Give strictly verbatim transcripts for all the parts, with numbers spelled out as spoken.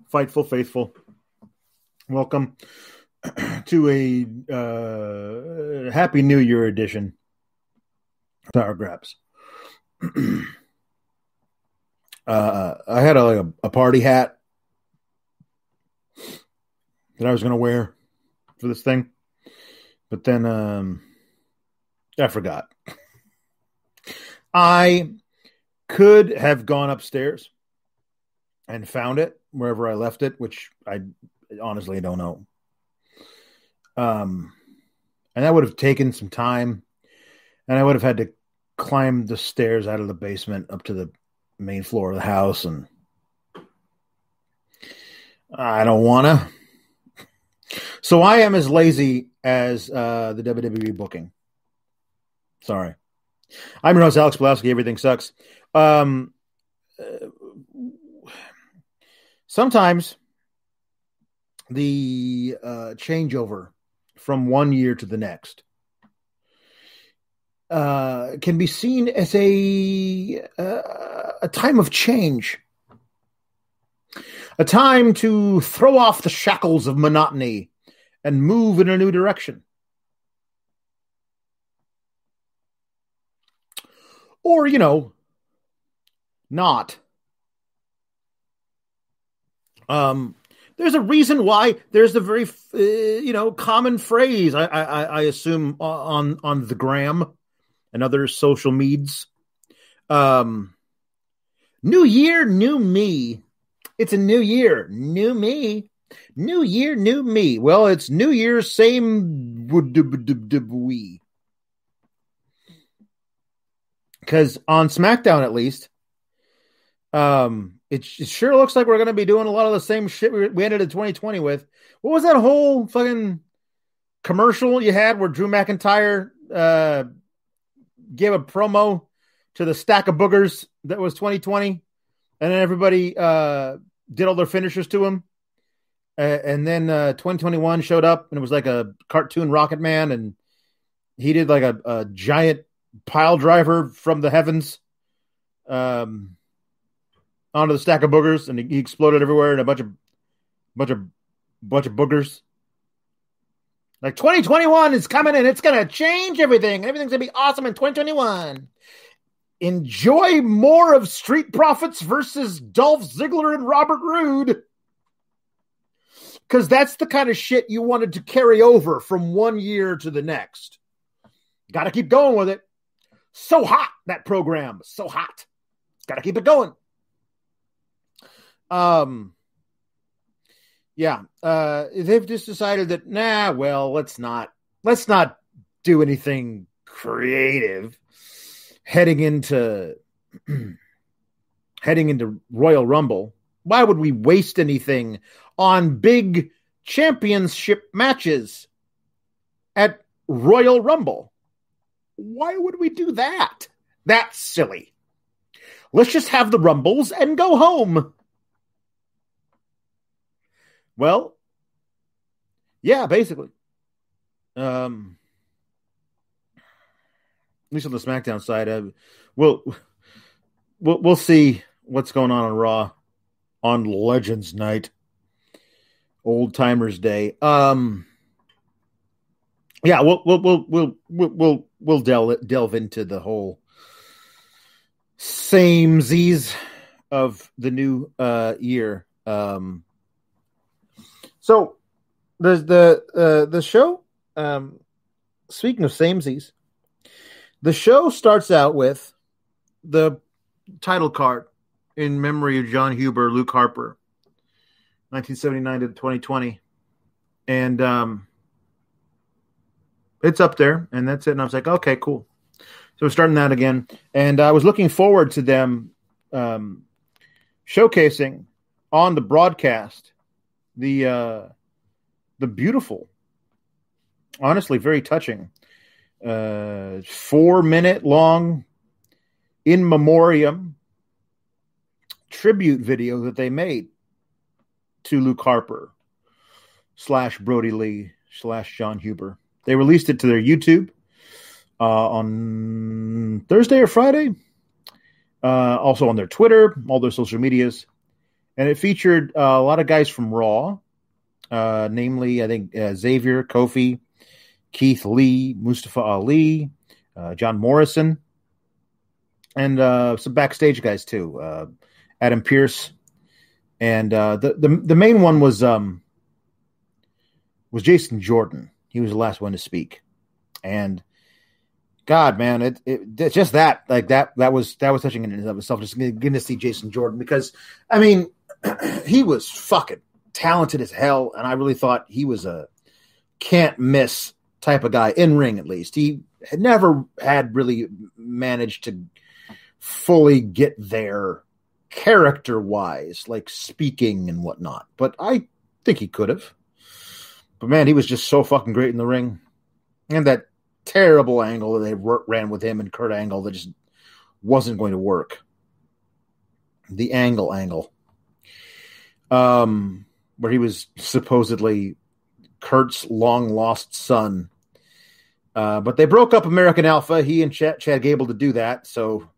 Fightful Faithful. Welcome to a uh, Happy New Year edition of Power Grabs. uh, I had a, like a, a party hat that I was going to wear for this thing, but then um, I forgot. I could have gone upstairs and found it wherever I left it, which I honestly don't know. Um, and that would have taken some time, and I would have had to climb the stairs out of the basement up to the main floor of the house, and I don't want to. So I am as lazy as uh, the W W E booking. Sorry. I'm your host, Alex Pulaski. Everything sucks. Um, uh, sometimes the uh, changeover from one year to the next uh, can be seen as a uh, a time of change, a time to throw off the shackles of monotony and move in a new direction. Or, you know, not. Um, there's a reason why there's the very, uh, you know, common phrase, I, I, I assume, on, on the gram and other social medias. Um, new year, new me. It's a new year, new me. New year, new me. Well, it's New Year's, same we. Because on SmackDown, at least, um, it, it sure looks like we're going to be doing a lot of the same shit we, we ended in twenty twenty with. What was that whole fucking commercial you had where Drew McIntyre uh, gave a promo to the stack of boogers that was twenty twenty? And then everybody uh, did all their finishers to him. Uh, and then uh, twenty twenty-one showed up, and it was like a cartoon Rocket Man, and he did like a, a giant pile driver from the heavens um, onto the stack of boogers, and he exploded everywhere in a bunch of bunch of bunch of boogers. Like twenty twenty-one is coming, and it's gonna change everything. Everything's gonna be awesome in twenty twenty-one. Enjoy more of Street Profits versus Dolph Ziggler and Robert Roode, because that's the kind of shit you wanted to carry over from one year to the next. Got to keep going with it. So hot, that program. So hot. Got to keep it going. Um, yeah. Uh, they've just decided that, nah, well, let's not, let's not do anything creative heading into, heading into Royal Rumble. Why would we waste anything on big championship matches at Royal Rumble? Why would we do that? That's silly. Let's just have the Rumbles and go home. Well, yeah, basically. Um, at least on the SmackDown side, uh, we'll, we'll we'll see what's going on on Raw on Legends Night, Old Timers Day. Um. Yeah, we'll we'll we'll we'll we'll we'll delve delve into the whole samesies of the new uh, year. Um, so the the uh, the show. Um, speaking of samesies, the show starts out with the title card in memory of John Huber, Luke Harper, nineteen seventy-nine to twenty twenty, and um. It's up there, and that's it. And I was like, okay, cool. So we're starting that again. And I was looking forward to them um, showcasing on the broadcast the uh, the beautiful, honestly, very touching, uh, four-minute-long in memoriam tribute video that they made to Luke Harper slash Brody Lee slash John Huber. They released it to their YouTube uh, on Thursday or Friday. Uh, also on their Twitter, all their social medias. And it featured uh, a lot of guys from Raw, uh, namely, I think, uh, Xavier, Kofi, Keith Lee, Mustafa Ali, uh, John Morrison, and uh, some backstage guys, too. Uh, Adam Pearce. And uh, the, the the main one was um, was Jason Jordan. He was the last one to speak. And God, man, it, it just that like that that was that was touching in and of itself. Just getting to see Jason Jordan because I mean he was fucking talented as hell, and I really thought he was a can't miss type of guy in ring. At least he had never had really managed to fully get there character wise, like speaking and whatnot. But I think he could have. But man, he was just so fucking great in the ring, and that terrible angle that they ran with him and Kurt Angle that just wasn't going to work. The angle angle. Um, where he was supposedly Kurt's long lost son. Uh, but they broke up American Alpha. He and Chad, Chad Gable to do that. So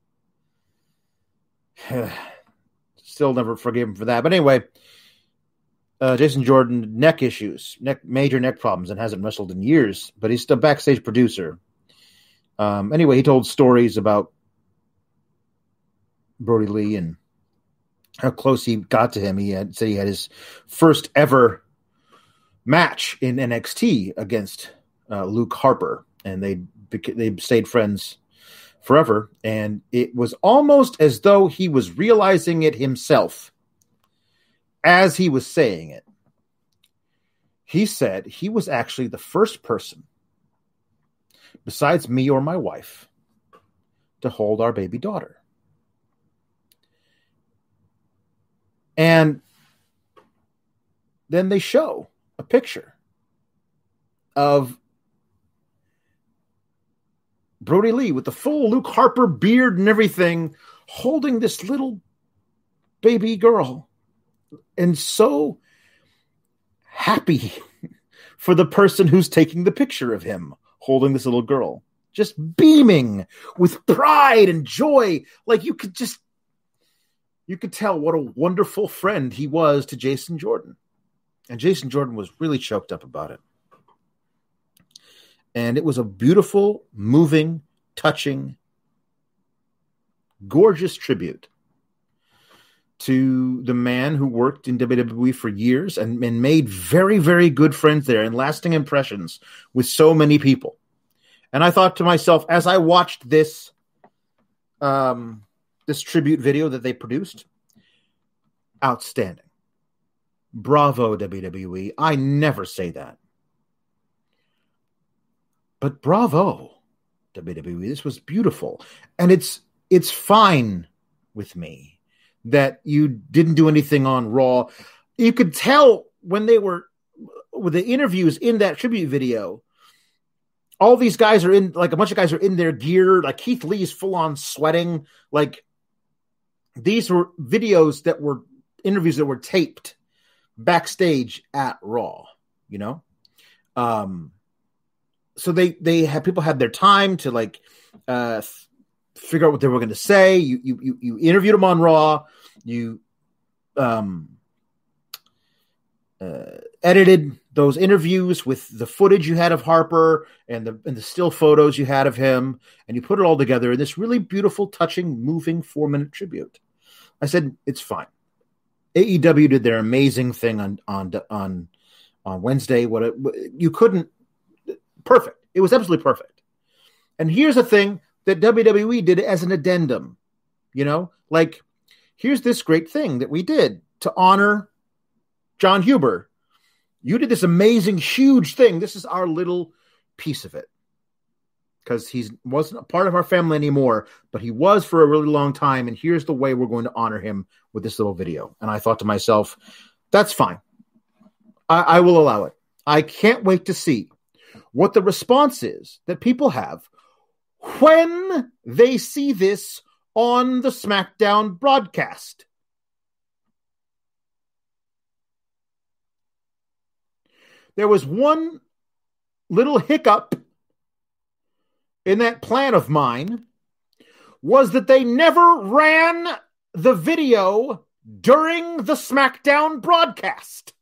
still never forgive him for that. But anyway, Uh, Jason Jordan, neck issues, neck major neck problems, and hasn't wrestled in years, but he's still a backstage producer. Um, anyway, he told stories about Brody Lee and how close he got to him. He had said he had his first ever match in N X T against uh, Luke Harper, and they they stayed friends forever. And it was almost as though he was realizing it himself as he was saying it. He said he was actually the first person, besides me or my wife, to hold our baby daughter. And then they show a picture of Brody Lee with the full Luke Harper beard and everything, holding this little baby girl. And so happy for the person who's taking the picture of him holding this little girl, just beaming with pride and joy. Like you could just, you could tell what a wonderful friend he was to Jason Jordan. And Jason Jordan was really choked up about it. And it was a beautiful, moving, touching, gorgeous tribute to the man who worked in W W E for years and, and made very, very good friends there and lasting impressions with so many people. And I thought to myself, as I watched this, um, this tribute video that they produced, outstanding. Bravo, W W E. I never say that. But bravo, W W E. This was beautiful. And it's it's fine with me that you didn't do anything on Raw. You could tell when they were with the interviews in that tribute video, all these guys are in, like a bunch of guys are in their gear. Like Keith Lee's full on sweating. Like these were videos that were interviews that were taped backstage at Raw, you know? Um, so they, they had, people had their time to like, uh, figure out what they were going to say. You, you, you, you interviewed them on Raw. You, um, uh, edited those interviews with the footage you had of Harper and the, and the still photos you had of him. And you put it all together in this really beautiful, touching, moving four minute tribute. I said, it's fine. A E W did their amazing thing on, on, on, on Wednesday. What it, you couldn't, perfect. It was absolutely perfect. And here's the thing that W W E did as an addendum, you know, like here's this great thing that we did to honor John Huber. You did this amazing, huge thing. This is our little piece of it because he wasn't a part of our family anymore, but he was for a really long time. And here's the way we're going to honor him with this little video. And I thought to myself, that's fine. I, I will allow it. I can't wait to see what the response is that people have when they see this on the SmackDown broadcast. There was one little hiccup in that plan of mine, was that they never ran the video during the SmackDown broadcast.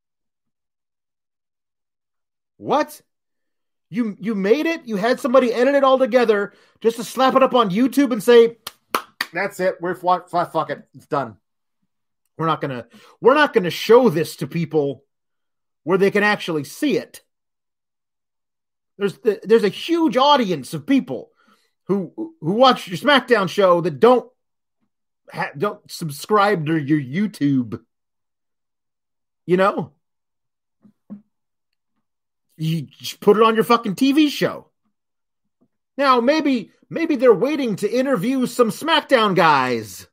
What? You you made it? You had somebody edit it all together just to slap it up on YouTube and say, that's it. We're fuck, fuck it. It's done. We're not gonna we're not gonna show this to people where they can actually see it. There's there's a huge audience of people who who watch your SmackDown show that don't ha, don't subscribe to your YouTube. You know, you just put it on your fucking T V show. Now maybe maybe they're waiting to interview some SmackDown guys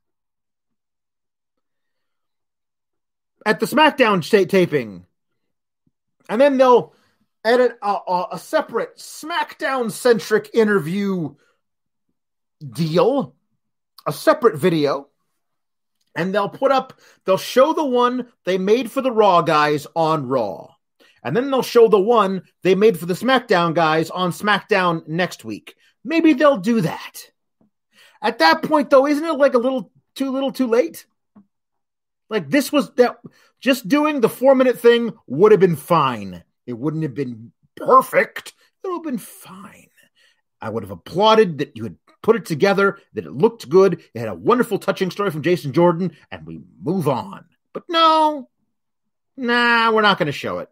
at the SmackDown t- taping, and then they'll edit a, a, a separate SmackDown-centric interview deal, a separate video, and they'll put up, they'll show the one they made for the Raw guys on Raw, and then they'll show the one they made for the SmackDown guys on SmackDown next week. Maybe they'll do that. At that point, though, isn't it like a little too little too late? Like this was that just doing the four minute thing would have been fine. It wouldn't have been perfect. It would have been fine. I would have applauded that you had put it together, that it looked good. It had a wonderful, touching story from Jason Jordan, and we move on. But no, nah, we're not going to show it.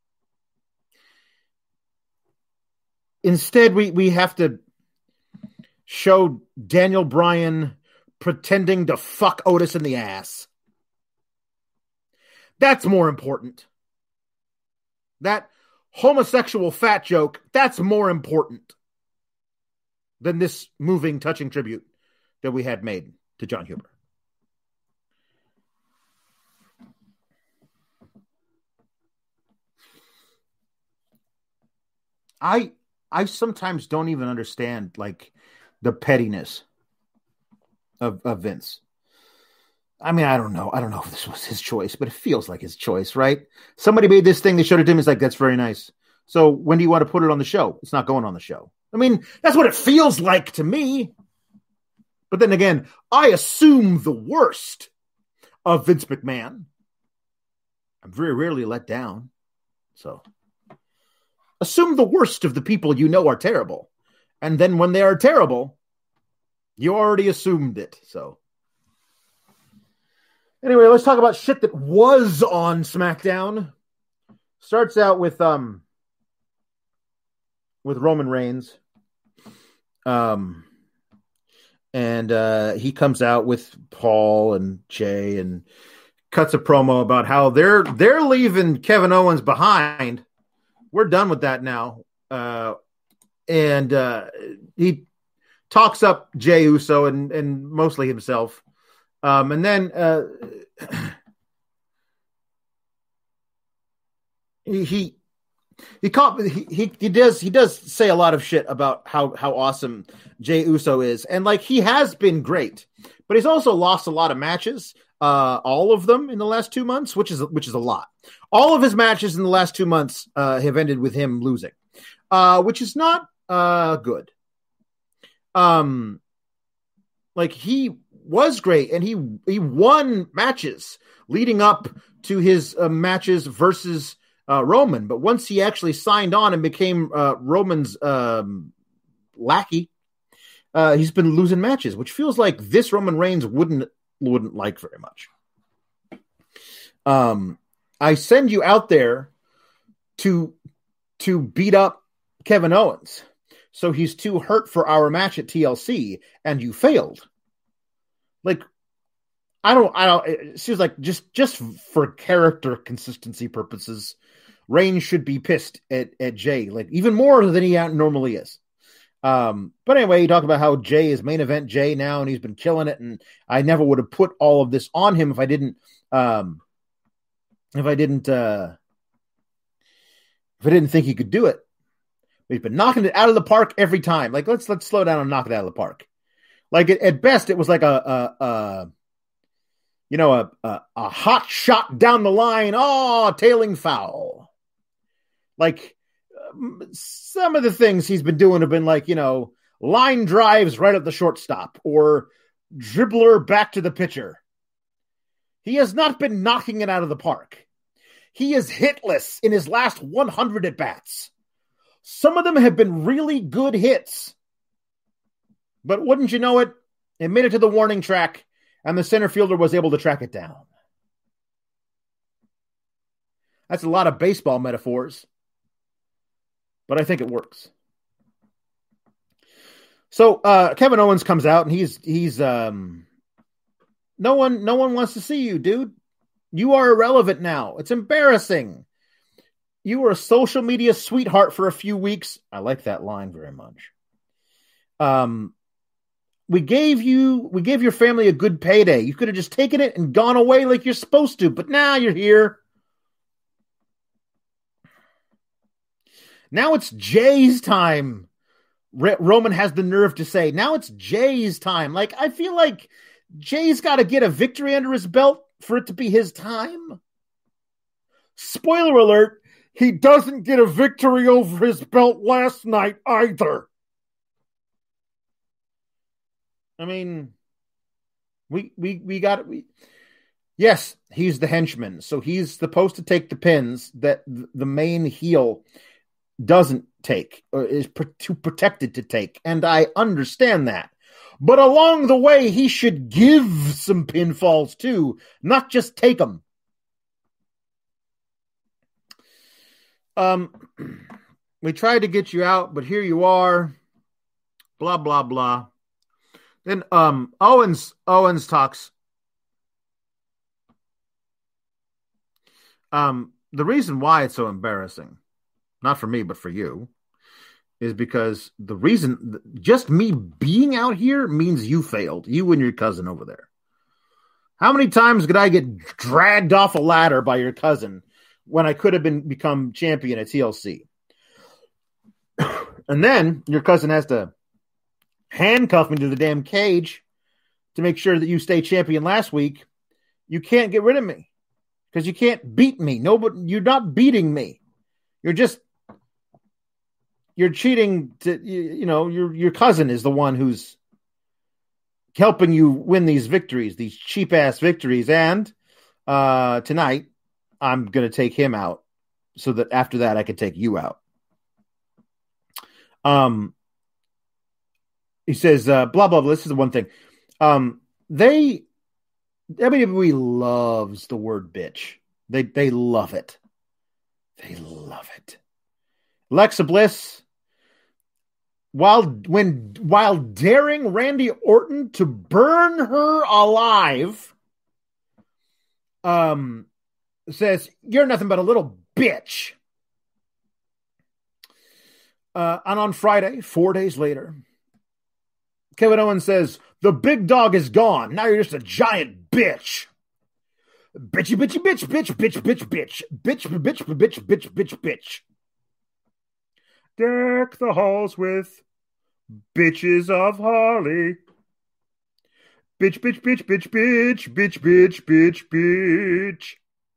Instead, we, we have to show Daniel Bryan pretending to fuck Otis in the ass. That's more important. That homosexual fat joke, that's more important than this moving, touching tribute that we had made to Jon Huber. I I sometimes don't even understand like the pettiness of, of Vince. I mean, I don't know. I don't know if this was his choice, but it feels like his choice, right? Somebody made this thing, they showed it to him. It's like, that's very nice. So when do you want to put it on the show? It's not going on the show. I mean, that's what it feels like to me. But then again, I assume the worst of Vince McMahon. I'm very rarely let down. So assume the worst of the people you know are terrible. And then when they are terrible, you already assumed it. So anyway, let's talk about shit that was on SmackDown. Starts out with um with Roman Reigns. Um and uh he comes out with Paul and Jay and cuts a promo about how they're they're leaving Kevin Owens behind. We're done with that now. Uh and uh he talks up Jey Uso and, and mostly himself. Um, and then uh, he he he, caught, he he he does he does say a lot of shit about how how awesome Jey Uso is, and like he has been great, but he's also lost a lot of matches, uh, all of them in the last two months, which is which is a lot. All of his matches in the last two months uh, have ended with him losing, uh, which is not uh, good. Um, like he. was great, and he he won matches leading up to his uh, matches versus uh, Roman. But once he actually signed on and became uh, Roman's um, lackey, uh, he's been losing matches, which feels like this Roman Reigns wouldn't wouldn't like very much. Um, I send you out there to to beat up Kevin Owens, so he's too hurt for our match at T L C, and you failed. Like, I don't, I don't, it seems like just, just for character consistency purposes, Reigns should be pissed at, at Jay, like even more than he normally is. Um, but anyway, he talked about how Jay is main event Jay now, and he's been killing it. And I never would have put all of this on him if I didn't, um, if I didn't, uh, if I didn't think he could do it. But he's been knocking it out of the park every time. Like, let's, let's slow down and knock it out of the park. Like at, at best, it was like a, a, a you know, a, a a hot shot down the line. Oh, tailing foul. Like um, some of the things he's been doing have been like, you know, line drives right at the shortstop or dribbler back to the pitcher. He has not been knocking it out of the park. He is hitless in his last one hundred at-bats. Some of them have been really good hits. But wouldn't you know it, it made it to the warning track, and the center fielder was able to track it down. That's a lot of baseball metaphors, but I think it works. So uh, Kevin Owens comes out, and he's he's um, no one no one wants to see you, dude. You are irrelevant now. It's embarrassing. You were a social media sweetheart for a few weeks. I like that line very much. Um, we gave you, we gave your family a good payday. You could have just taken it and gone away like you're supposed to, but now you're here. Now it's Jay's time. R- Roman has the nerve to say, now it's Jay's time. Like, I feel like Jay's got to get a victory under his belt for it to be his time. Spoiler alert, he doesn't get a victory over his belt last night either. I mean, we we we got we yes, he's the henchman, so he's supposed to take the pins that the main heel doesn't take, or is too protected to take, and I understand that. But along the way, he should give some pinfalls too, not just take them. Um, we tried to get you out, but here you are. Blah blah blah. Then um, Owens Owens talks. Um, the reason why it's so embarrassing, not for me but for you, is because the reason, just me being out here means you failed. You and your cousin over there. How many times could I get dragged off a ladder by your cousin when I could have been become champion at T L C? And then your cousin has to handcuff me to the damn cage to make sure that you stay champion last week. You can't get rid of me because you can't beat me. No, but you're not beating me. You're just You're cheating to, you, you know, your your cousin is the one who's helping you win these victories, these cheap ass victories. And uh, tonight, I'm going to take him out so that after that, I can take you out. Um, he says, uh, blah, blah, blah. This is the one thing. Um, they, everybody loves the word bitch. They, they love it. They love it. Alexa Bliss, while when while daring Randy Orton to burn her alive, um, says, "You're nothing but a little bitch." Uh, and on Friday, four days later, Kevin Owens says, "The big dog is gone. Now you're just a giant bitch. Bitchy, bitchy, bitch, bitch, bitch, bitch, bitch, bitch, bitch, bitch, bitch, bitch, bitch. Deck the halls with bitches of Harley. Bitch, bitch, bitch, bitch, bitch, bitch, bitch, bitch, bitch."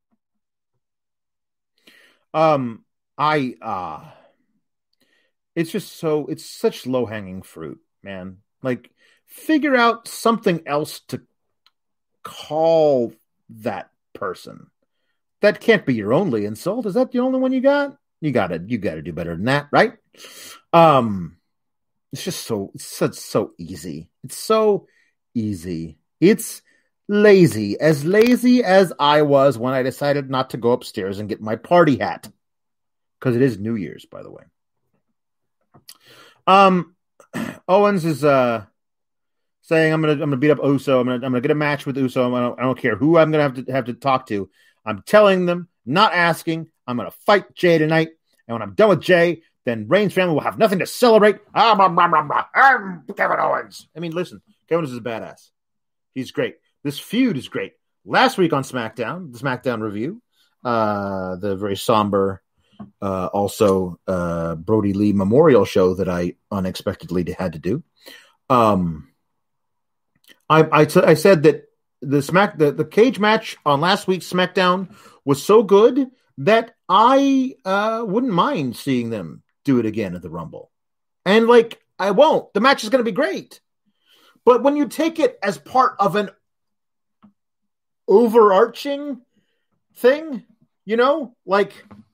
Um, I, uh, it's just so, it's such low hanging fruit, man. Like, figure out something else to call that person. That can't be your only insult. Is that the only one you got? You gotta, you gotta do better than that, right? Um, it's just so, it's so, so easy. It's so easy. It's lazy. As lazy as I was when I decided not to go upstairs and get my party hat. Because it is New Year's, by the way. Um, Owens is uh saying, "I'm gonna, I'm gonna beat up Uso. I'm gonna, I'm gonna get a match with Uso. I don't, I don't care who I'm gonna have to have to talk to. I'm telling them, not asking. I'm gonna fight Jay tonight, and when I'm done with Jay, then Reigns family will have nothing to celebrate. I'm, I'm, I'm, I'm, I'm Kevin Owens." I mean, listen, Kevin Owens is a badass. He's great. This feud is great. Last week on SmackDown, the SmackDown review, uh, the very somber, uh, also uh, Brody Lee Memorial show that I unexpectedly had to do. Um, I, I, t- I said that the smack the, the cage match on last week's SmackDown was so good that I uh, wouldn't mind seeing them do it again at the Rumble. And like, I won't. The match is going to be great. But when you take it as part of an overarching thing, you know? Like,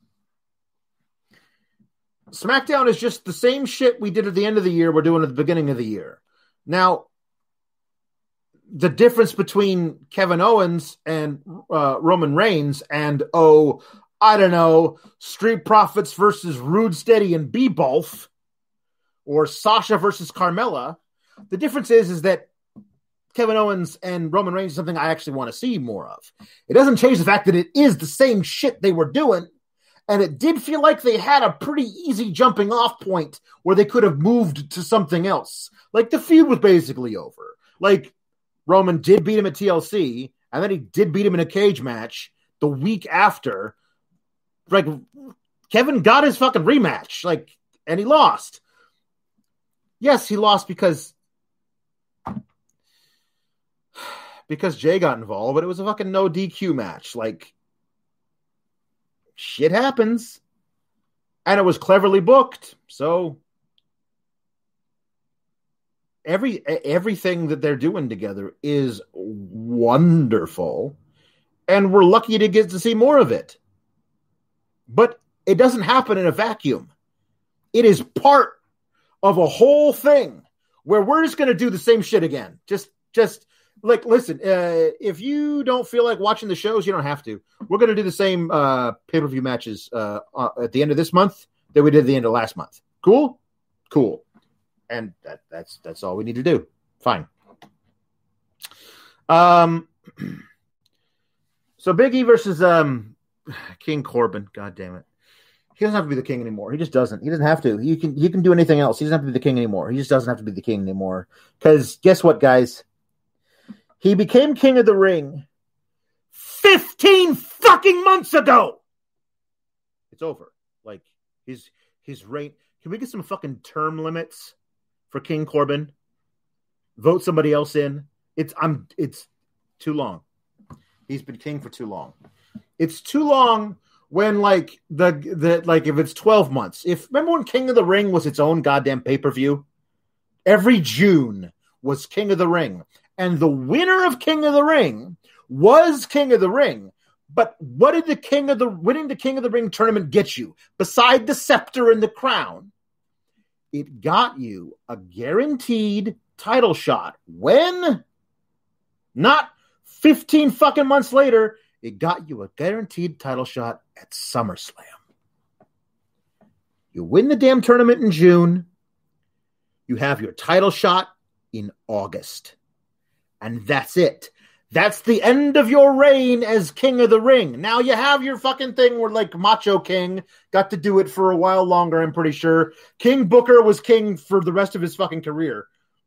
SmackDown is just the same shit we did at the end of the year we're doing at the beginning of the year. Now, the difference between Kevin Owens and uh, Roman Reigns and, oh, I don't know, Street Profits versus Rude Steady and Bebolf, or Sasha versus Carmella, the difference is, is that Kevin Owens and Roman Reigns is something I actually want to see more of. It doesn't change the fact that it is the same shit they were doing, and it did feel like they had a pretty easy jumping off point where they could have moved to something else. Like, the feud was basically over. Like, Roman did beat him at T L C, and then he did beat him in a cage match the week after. Like, Kevin got his fucking rematch, like, and he lost. Yes, he lost because because Jay got involved, but it was a fucking no D Q match. Like, shit happens. And it was cleverly booked. So every everything that they're doing together is wonderful. And we're lucky to get to see more of it. But it doesn't happen in a vacuum. It is part of a whole thing where we're just going to do the same shit again. Just, just like, listen, uh, if you don't feel like watching the shows, you don't have to. We're going to do the same uh, pay-per-view matches uh, uh, at the end of this month that we did at the end of last month. Cool? Cool. And that, that's that's all we need to do. Fine. Um. So Big E versus um, King Corbin. God damn it. He doesn't have to be the king anymore. He just doesn't. He doesn't have to. He can he can do anything else. He doesn't have to be the king anymore. He just doesn't have to be the king anymore. Because guess what, guys? He became king of the ring fifteen fucking months ago. It's over. Like, his his reign. Can we get some fucking term limits for King Corbin? Vote somebody else in. It's I'm it's too long. He's been king for too long. It's too long. When like the the like if it's twelve months, if remember when King of the Ring was its own goddamn pay-per-view? Every June was King of the Ring. And the winner of King of the Ring was King of the Ring. But what did the King of the winning the King of the Ring tournament get you? Beside the scepter and the crown, it got you a guaranteed title shot. When? Not fifteen fucking months later. It got you a guaranteed title shot at SummerSlam. You win the damn tournament in June. You have your title shot in August. And that's it. That's the end of your reign as King of the Ring. Now you have your fucking thing where like Macho King got to do it for a while longer, I'm pretty sure. King Booker was king for the rest of his fucking career.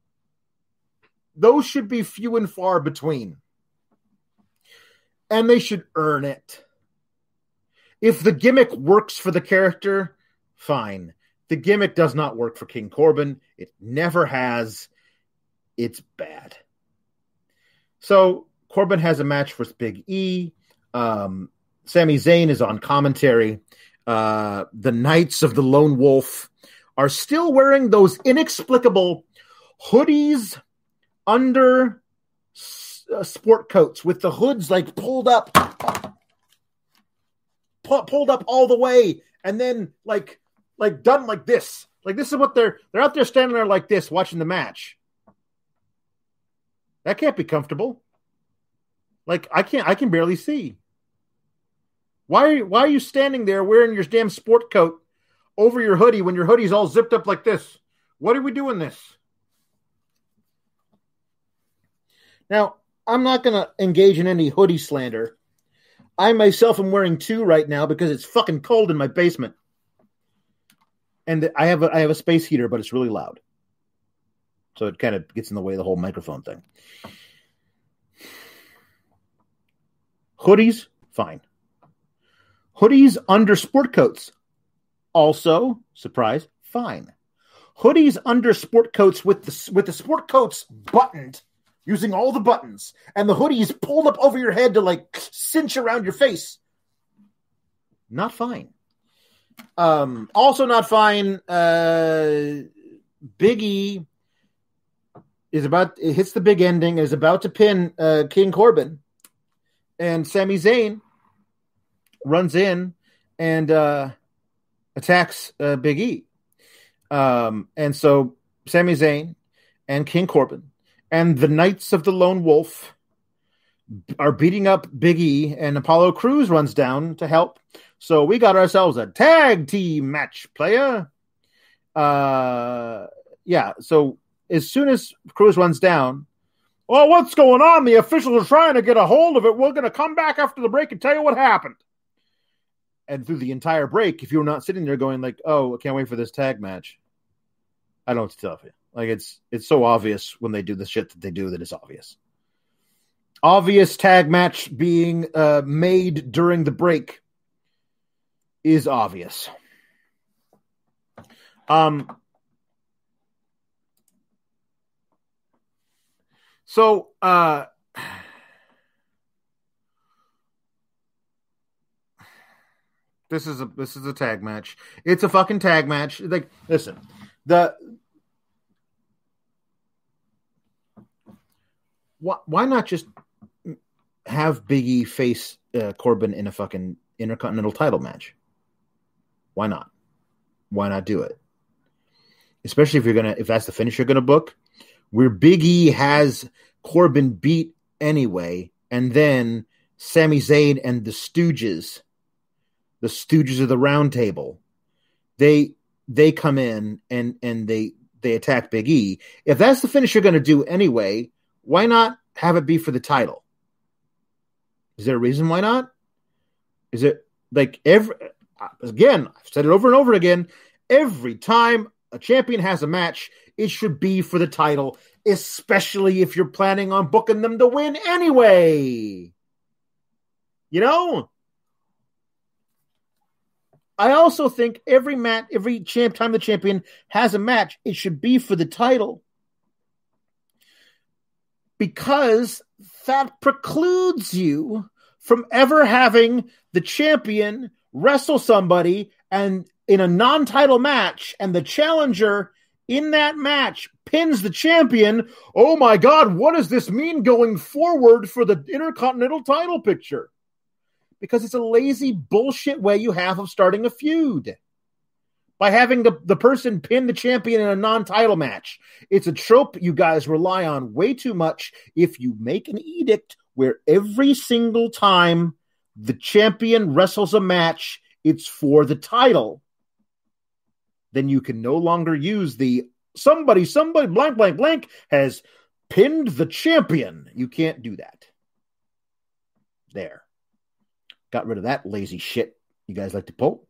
Those should be few and far between. And they should earn it. If the gimmick works for the character, fine. The gimmick does not work for King Corbin. It never has. It's bad. So Corbin has a match with Big E. Um, Sami Zayn is on commentary. Uh, the Knights of the Lone Wolf are still wearing those inexplicable hoodies under Uh, sport coats with the hoods like pulled up, pu- pulled up all the way, and then like like done like this. Like this is what they're they're out there standing there like this, watching the match. That can't be comfortable. Like I can't, I can barely see. Why why are you standing there wearing your damn sport coat over your hoodie when your hoodie's all zipped up like this? What are we doing this? Now, I'm not going to engage in any hoodie slander. I myself am wearing two right now because it's fucking cold in my basement. And I have a, I have a space heater, but it's really loud. So it kind of gets in the way of the whole microphone thing. Hoodies, fine. Hoodies under sport coats, also, surprise, fine. Hoodies under sport coats with the, with the sport coats buttoned, using all the buttons, and the hoodie is pulled up over your head to, like, cinch around your face. Not fine. Um, also not fine, uh, Big E is about, it hits the big ending, is about to pin uh, King Corbin, and Sami Zayn runs in and uh, attacks uh, Big E. Um, and so Sami Zayn and King Corbin and the Knights of the Lone Wolf are beating up Big E, and Apollo Crews runs down to help. So we got ourselves a tag team match, player. Uh, yeah, so as soon as Crews runs down, oh, what's going on? The officials are trying to get a hold of it. We're going to come back after the break and tell you what happened. And through the entire break, if you're not sitting there going like, oh, I can't wait for this tag match, I don't know what to tell you. Like, it's it's so obvious when they do the shit that they do that it's obvious. Obvious tag match being uh, made during the break is obvious. Um. So, uh, this is a this is a tag match. It's a fucking tag match. Like, listen, the why why not just have Big E face uh, Corbin in a fucking Intercontinental title match? Why not? Why not do it? Especially if you're gonna if that's the finish you're gonna book, where Big E has Corbin beat anyway, and then Sami Zayn and the Stooges, the Stooges of the Round Table, they they come in and and they they attack Big E. If that's the finish you're going to do anyway, why not have it be for the title? Is there a reason why not? Is it like every again? I've said it over and over again. Every time a champion has a match, it should be for the title, especially if you're planning on booking them to win anyway. You know? I also think every match, every champ, time the champion has a match, it should be for the title. Because that precludes you from ever having the champion wrestle somebody and in a non-title match, and the challenger in that match pins the champion. Oh my God, what does this mean going forward for the Intercontinental title picture? Because it's a lazy bullshit way you have of starting a feud. By having the, the person pin the champion in a non-title match. It's a trope you guys rely on way too much. If you make an edict where every single time the champion wrestles a match, it's for the title, then you can no longer use the somebody, somebody, blank, blank, blank has pinned the champion. You can't do that. There. Got rid of that lazy shit you guys like to pull.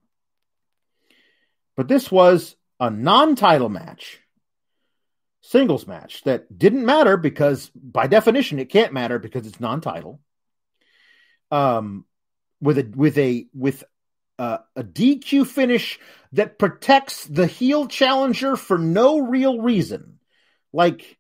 But this was a non-title match, singles match that didn't matter because by definition it can't matter because it's non-title. Um, with a with a with Uh, a D Q finish that protects the heel challenger for no real reason. Like,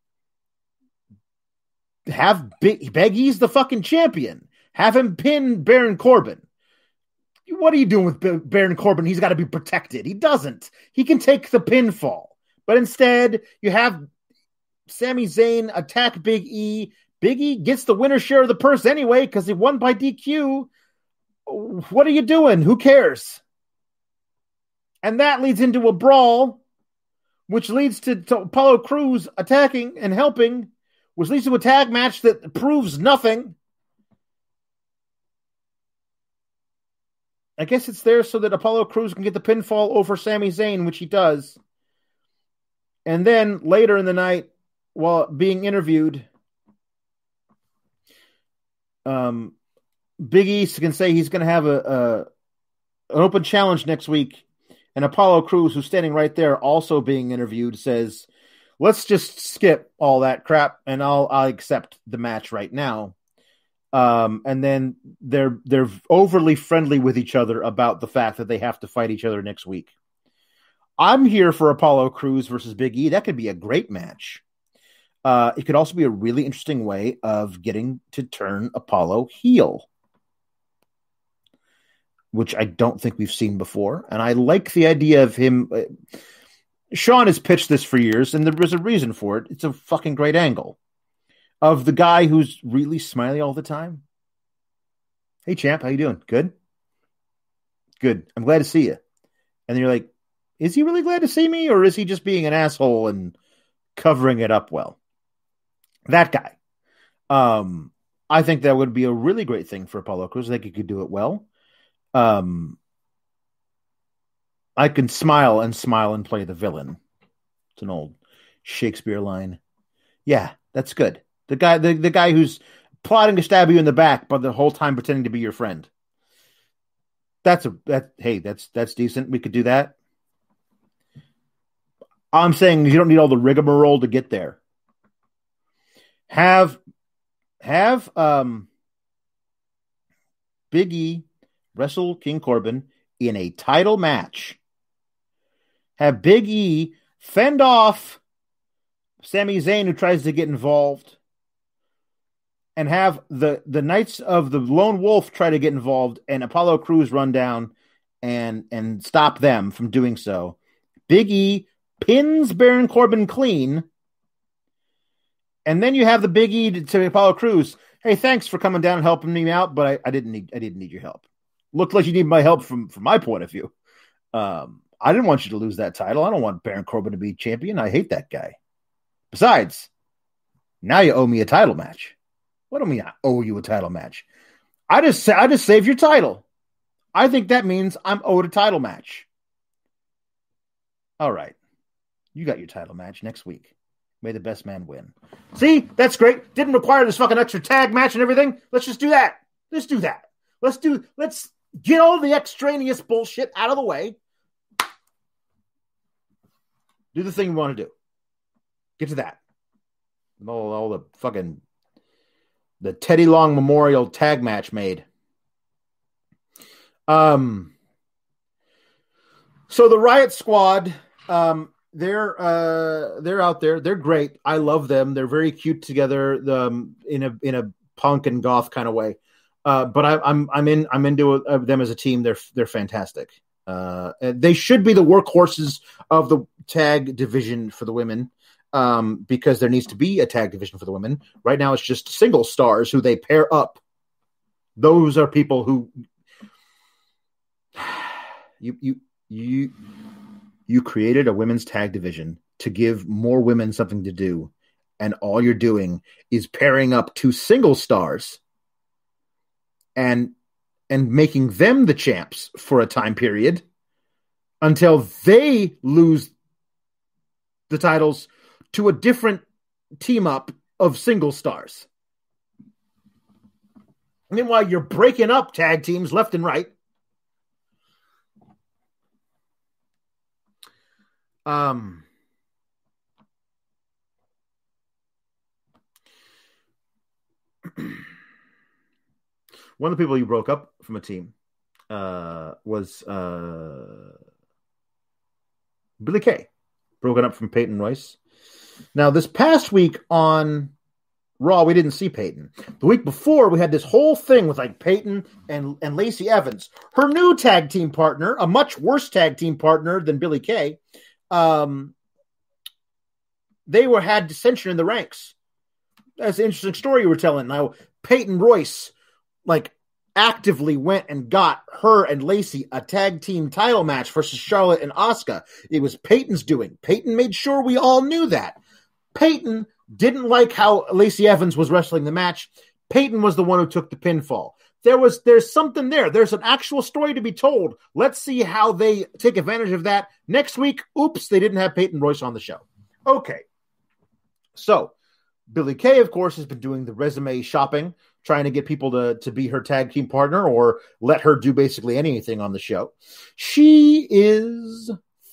have Big, Big E's the fucking champion. Have him pin Baron Corbin. What are you doing with B- Baron Corbin? He's got to be protected. He doesn't. He can take the pinfall. But instead, you have Sami Zayn attack Big E. Big E gets the winner's share of the purse anyway because he won by D Q. What are you doing? Who cares? And that leads into a brawl, which leads to, to Apollo Crews attacking and helping, which leads to a tag match that proves nothing. I guess it's there so that Apollo Crews can get the pinfall over Sami Zayn, which he does. And then later in the night, while being interviewed, um, Big E can say he's going to have a, a an open challenge next week, and Apollo Crews, who's standing right there, also being interviewed, says, "Let's just skip all that crap, and I'll I'll accept the match right now." Um, and then they're they're overly friendly with each other about the fact that they have to fight each other next week. I'm here for Apollo Crews versus Big E. That could be a great match. Uh, it could also be a really interesting way of getting to turn Apollo heel, which I don't think we've seen before. And I like the idea of him. Uh, Sean has pitched this for years, and there was a reason for it. It's a fucking great angle of the guy who's really smiley all the time. Hey, champ, how you doing? Good? Good. I'm glad to see you. And then you're like, is he really glad to see me, or is he just being an asshole and covering it up well? That guy. Um, I think that would be a really great thing for Apollo Crews. I think he could do it well. Um, I can smile and smile and play the villain. It's an old Shakespeare line. Yeah, that's good. The guy, the, the guy who's plotting to stab you in the back, but the whole time pretending to be your friend. That's a that. Hey, that's that's decent. We could do that. I'm saying you don't need all the rigmarole to get there. Have have um Big E wrestle King Corbin in a title match. Have Big E fend off Sami Zayn, who tries to get involved, and have the, the Knights of the Lone Wolf try to get involved, and Apollo Crews run down and and stop them from doing so. Big E pins Baron Corbin clean, and then you have the Big E to, to Apollo Crews. Hey, thanks for coming down and helping me out, but I, I didn't need I didn't need your help. Looked like you need my help from from my point of view. Um, I didn't want you to lose that title. I don't want Baron Corbin to be champion. I hate that guy. Besides, now you owe me a title match. What do I mean I owe you a title match? I just I just saved your title. I think that means I'm owed a title match. All right. You got your title match next week. May the best man win. See? That's great. Didn't require this fucking extra tag match and everything. Let's just do that. Let's do that. Let's do let's get all the extraneous bullshit out of the way. Do the thing we want to do. Get to that. All, all the fucking the Teddy Long Memorial tag match made. Um. So the Riot Squad, um, they're uh, they're out there. They're great. I love them. They're very cute together. Um, in a in a punk and goth kind of way. Uh, but I, I'm I'm in I'm into uh, them as a team. They're they're fantastic. Uh, they should be the workhorses of the tag division for the women. Um, because there needs to be a tag division for the women. Right now, it's just single stars who they pair up. Those are people who you you you you created a women's tag division to give more women something to do, and all you're doing is pairing up two single stars and and making them the champs for a time period until they lose the titles to a different team up of single stars. Meanwhile, you're breaking up tag teams left and right. Um, one of the people you broke up from a team uh, was uh, Billie Kay, broken up from Peyton Royce. Now, this past week on Raw, we didn't see Peyton. The week before, we had this whole thing with like Peyton and, and Lacey Evans, her new tag team partner, a much worse tag team partner than Billie Kay. Um, they were had dissension in the ranks. That's an interesting story you were telling. Now, Peyton Royce, like, actively went and got her and Lacey a tag team title match versus Charlotte and Asuka. It was Peyton's doing. Peyton made sure we all knew that. Peyton didn't like how Lacey Evans was wrestling the match. Peyton was the one who took the pinfall. There was, there's something there. There's an actual story to be told. Let's see how they take advantage of that. Next week, oops, they didn't have Peyton Royce on the show. Okay. So, Billie Kay, of course, has been doing the resume shopping, trying to get people to, to be her tag team partner or let her do basically anything on the show. She is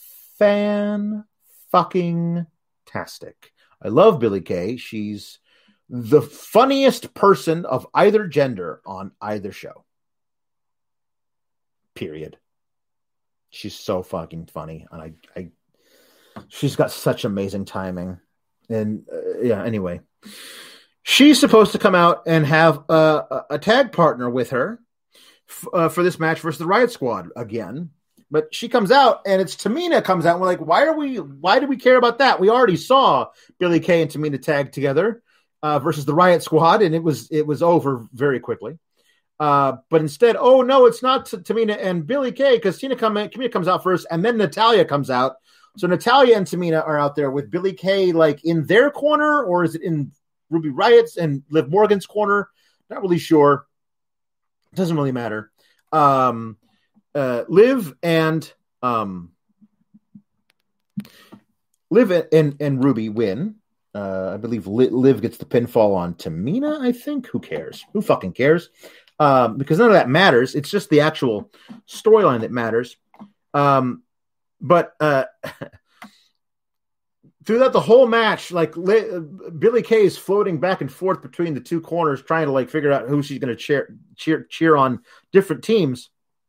fan-fucking-tastic. I love Billie Kay. She's the funniest person of either gender on either show. Period. She's so fucking funny. And I, I she's got such amazing timing. And uh, yeah, anyway. She's supposed to come out and have a, a, a tag partner with her f- uh, for this match versus the Riot Squad again. But she comes out, and it's Tamina comes out, and we're like, why are we? Why do we care about that? We already saw Billie Kay and Tamina tag together uh, versus the Riot Squad, and it was it was over very quickly. Uh, but instead, oh no, it's not T- Tamina and Billie Kay because Tina come in, Tamina comes out first, and then Natalya comes out. So Natalya and Tamina are out there with Billie Kay like in their corner, or is it in Ruby Riot's and Liv Morgan's corner? Not really sure. Doesn't really matter. Um, uh, Liv and um, Liv and, and Ruby win. Uh, I believe Liv gets the pinfall on Tamina, I think. Who cares? Who fucking cares? Um, because none of that matters. It's just the actual storyline that matters. Um, but uh, throughout the whole match, like Li- Billie Kay is floating back and forth between the two corners, trying to like figure out who she's going to cheer, cheer, cheer on different teams.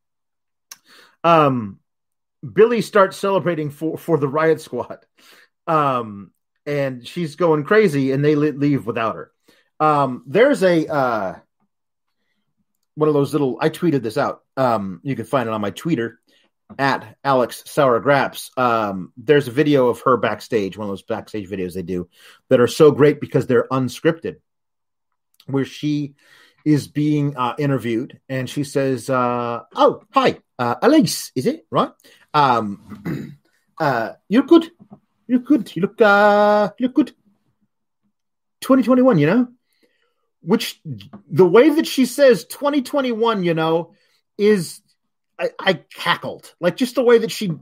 Um, Billie starts celebrating for, for the Riot Squad. Um, and she's going crazy, and they leave without her. Um, there's a uh, one of those little. I tweeted this out. Um, you can find it on my Twitter at Alex Sour Graps. Um, there's a video of her backstage, one of those backstage videos they do that are so great because they're unscripted, where she is being uh, interviewed, and she says, uh, "Oh, hi, uh, Elise, is it right? Um, uh, you're good." You look good. You look, uh, you look good. twenty twenty-one, you know? Which, the way that she says twenty twenty-one, you know, is, I, I cackled. Like, just the way that she,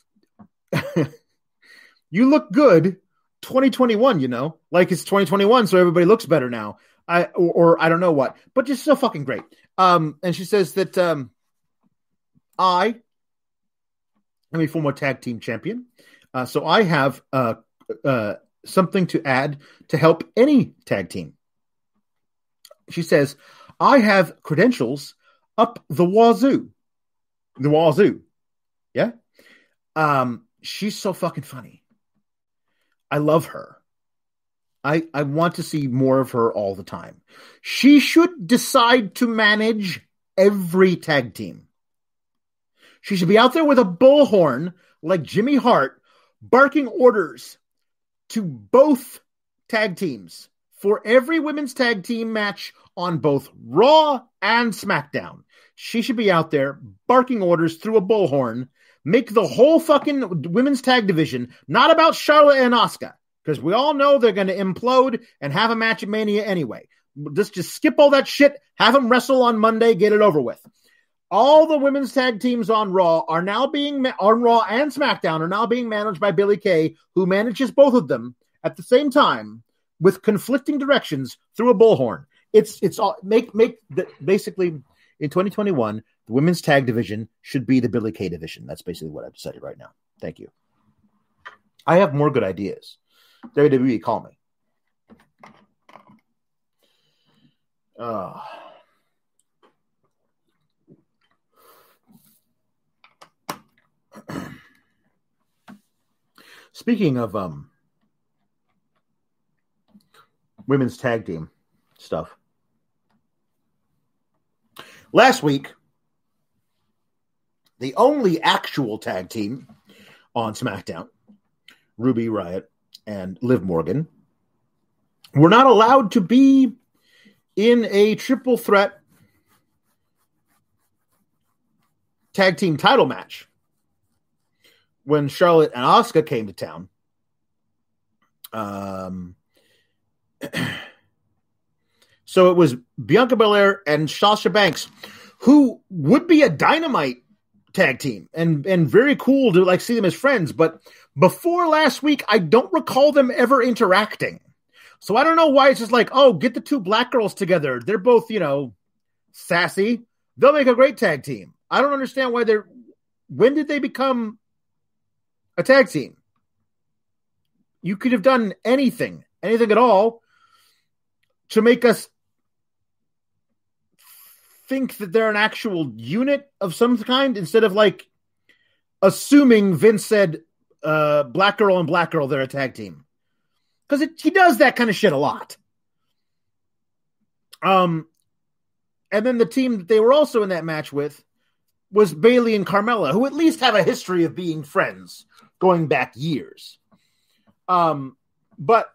you look good, twenty twenty-one, you know? Like, it's twenty twenty-one, so everybody looks better now. I, or, or I don't know what. But just so fucking great. Um, and she says that, um, I am a former tag team champion. Uh, so I have uh, uh, something to add to help any tag team. She says, I have credentials up the wazoo. The wazoo. Yeah? Um, she's so fucking funny. I love her. I, I want to see more of her all the time. She should decide to manage every tag team. She should be out there with a bullhorn like Jimmy Hart, barking orders to both tag teams for every women's tag team match on both Raw and SmackDown. She should be out there barking orders through a bullhorn, make the whole fucking women's tag division not about Charlotte and Asuka, because we all know they're going to implode and have a match at Mania anyway. Just, just skip all that shit, have them wrestle on Monday, get it over with. All the women's tag teams on Raw are now being on Raw and SmackDown are now being managed by Billie Kay, who manages both of them at the same time with conflicting directions through a bullhorn. It's it's all make make the, basically in twenty twenty-one the women's tag division should be the Billie Kay division. That's basically what I've decided right now. Thank you. I have more good ideas. W W E, call me. Uh Speaking of um, women's tag team stuff, last week, the only actual tag team on SmackDown, Ruby Riott and Liv Morgan, were not allowed to be in a triple threat tag team title match when Charlotte and Asuka came to town. Um, so it was Bianca Belair and Sasha Banks, who would be a Dynamite tag team and, and very cool to like see them as friends. But before last week, I don't recall them ever interacting. So I don't know why it's just like, oh, get the two black girls together. They're both, you know, sassy. They'll make a great tag team. I don't understand why they're, when did they become a tag team? You could have done anything, anything at all to make us think that they're an actual unit of some kind instead of like assuming Vince said uh, black girl and black girl, they're a tag team. Because he does that kind of shit a lot. Um, and then the team that they were also in that match with was Bayley and Carmella, who at least have a history of being friends going back years. Um, but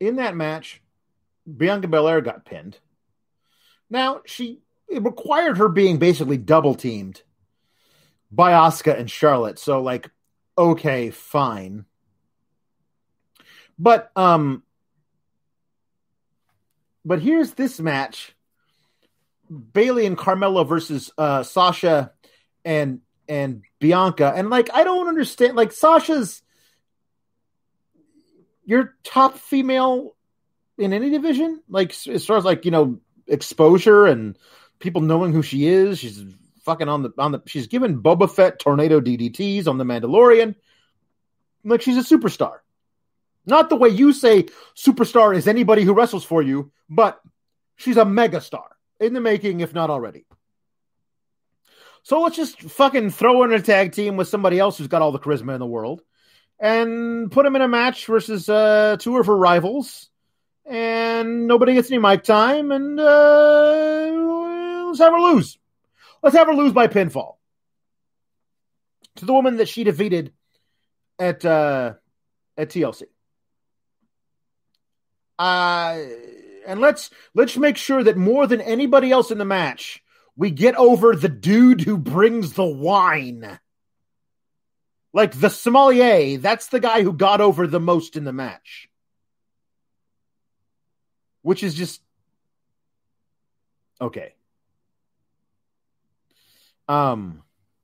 in that match, Bianca Belair got pinned. Now, she it required her being basically double teamed by Asuka and Charlotte. So, like, okay, fine. But, um, but here's this match. Bayley and Carmella versus uh, Sasha and and Bianca. And, like, I don't understand. Like, Sasha's your top female in any division. Like, as far as, like, you know, exposure and people knowing who she is. She's fucking on the on the. She's given Boba Fett tornado D D Ts on the Mandalorian. Like, she's a superstar. Not the way you say superstar is anybody who wrestles for you, but she's a megastar in the making, if not already. So let's just fucking throw her in a tag team with somebody else who's got all the charisma in the world and put them in a match versus uh, two of her rivals, and nobody gets any mic time, and uh, let's have her lose. Let's have her lose by pinfall to the woman that she defeated at uh, at T L C. Uh, and let's let's make sure that more than anybody else in the match, we get over the dude who brings the wine. Like the sommelier, that's the guy who got over the most in the match. Which is just okay. Um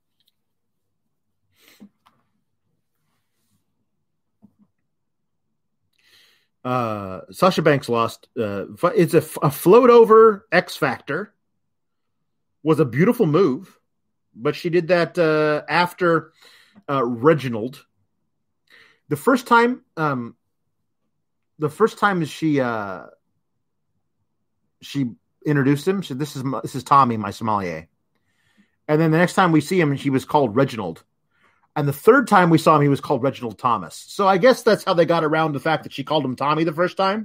Uh, Sasha Banks lost. Uh, it's a, a float over X Factor. Was a beautiful move, but she did that uh, after uh, Reginald. The first time, um, the first time she uh, she introduced him, she said, "This is this is Tommy, my sommelier." And then the next time we see him, he was called Reginald. And the third time we saw him, he was called Reginald Thomas. So I guess that's how they got around the fact that she called him Tommy the first time.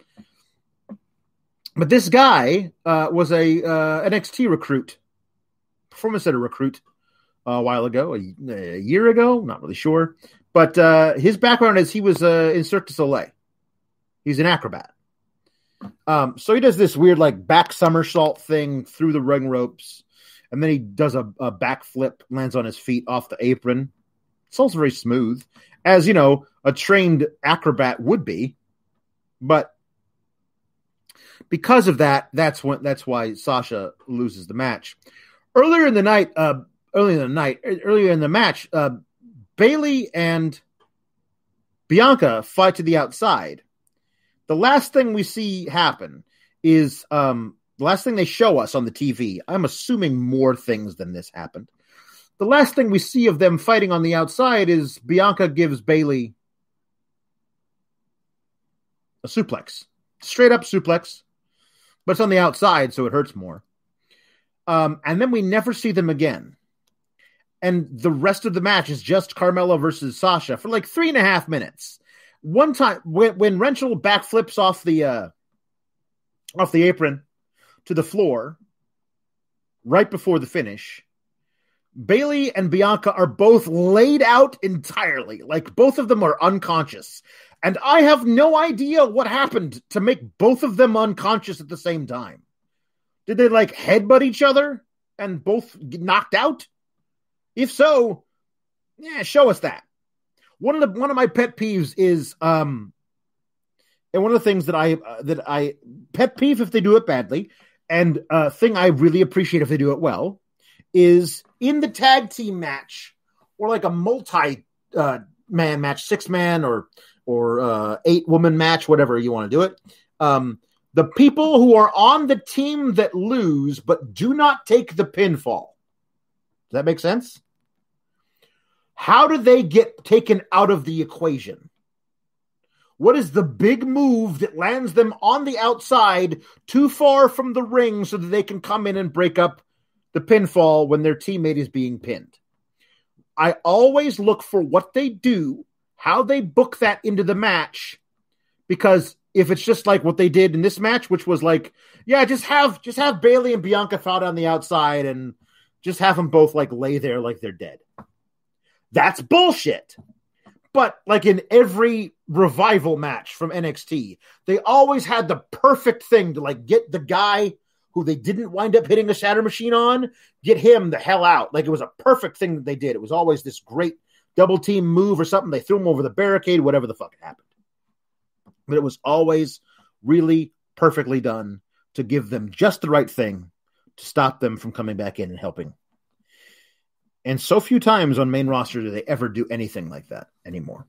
But this guy uh, was a uh, N X T recruit, performance center recruit uh, a while ago, a, a year ago, not really sure. But uh, his background is he was uh, in Cirque du Soleil. He's an acrobat. Um, so he does this weird like back somersault thing through the ring ropes. And then he does a, a backflip, lands on his feet off the apron. It's also very smooth, as, you know, a trained acrobat would be. But because of that, that's when that's why Sasha loses the match. Earlier in the night, uh, earlier in the night, earlier in the match, uh, Bayley and Bianca fight to the outside. The last thing we see happen is um, the last thing they show us on the T V. I'm assuming more things than this happened. The last thing we see of them fighting on the outside is Bianca gives Bayley a suplex. Straight up suplex. But it's on the outside, so it hurts more. Um, and then we never see them again. And the rest of the match is just Carmella versus Sasha for like three and a half minutes. One time, when, when Rachel backflips off the uh, off the apron to the floor, right before the finish, Bayley and Bianca are both laid out entirely. Like, both of them are unconscious. And I have no idea what happened to make both of them unconscious at the same time. Did they, like, headbutt each other and both get knocked out? If so, yeah, show us that. One of the one of my pet peeves is, um, and one of the things that I uh, that I pet peeve if they do it badly, and a uh, thing I really appreciate if they do it well, is in the tag team match or like a multi uh, man match, six man or or uh, eight woman match, whatever you want to do it. Um, the people who are on the team that lose but do not take the pinfall. Does that make sense? How do they get taken out of the equation? What is the big move that lands them on the outside too far from the ring so that they can come in and break up the pinfall when their teammate is being pinned? I always look for what they do, how they book that into the match, because if it's just like what they did in this match, which was like, yeah, just have just have Bayley and Bianca fight on the outside and just have them both like lay there like they're dead. That's bullshit. But like in every revival match from N X T. They always had the perfect thing to like get the guy who they didn't wind up hitting a shatter machine on, get him the hell out. Like it was a perfect thing that they did. It was always this great double team move or something. They threw him over the barricade, whatever the fuck happened. But it was always really perfectly done to give them just the right thing to stop them from coming back in and helping. And so few times on main roster do they ever do anything like that anymore.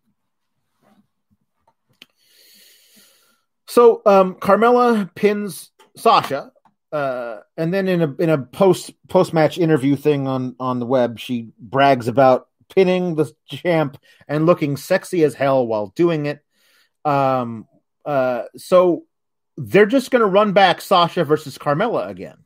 So um, Carmella pins Sasha, uh, and then in a in a post post match interview thing on on the web, she brags about pinning the champ and looking sexy as hell while doing it. Um, uh, so they're just going to run back Sasha versus Carmella again,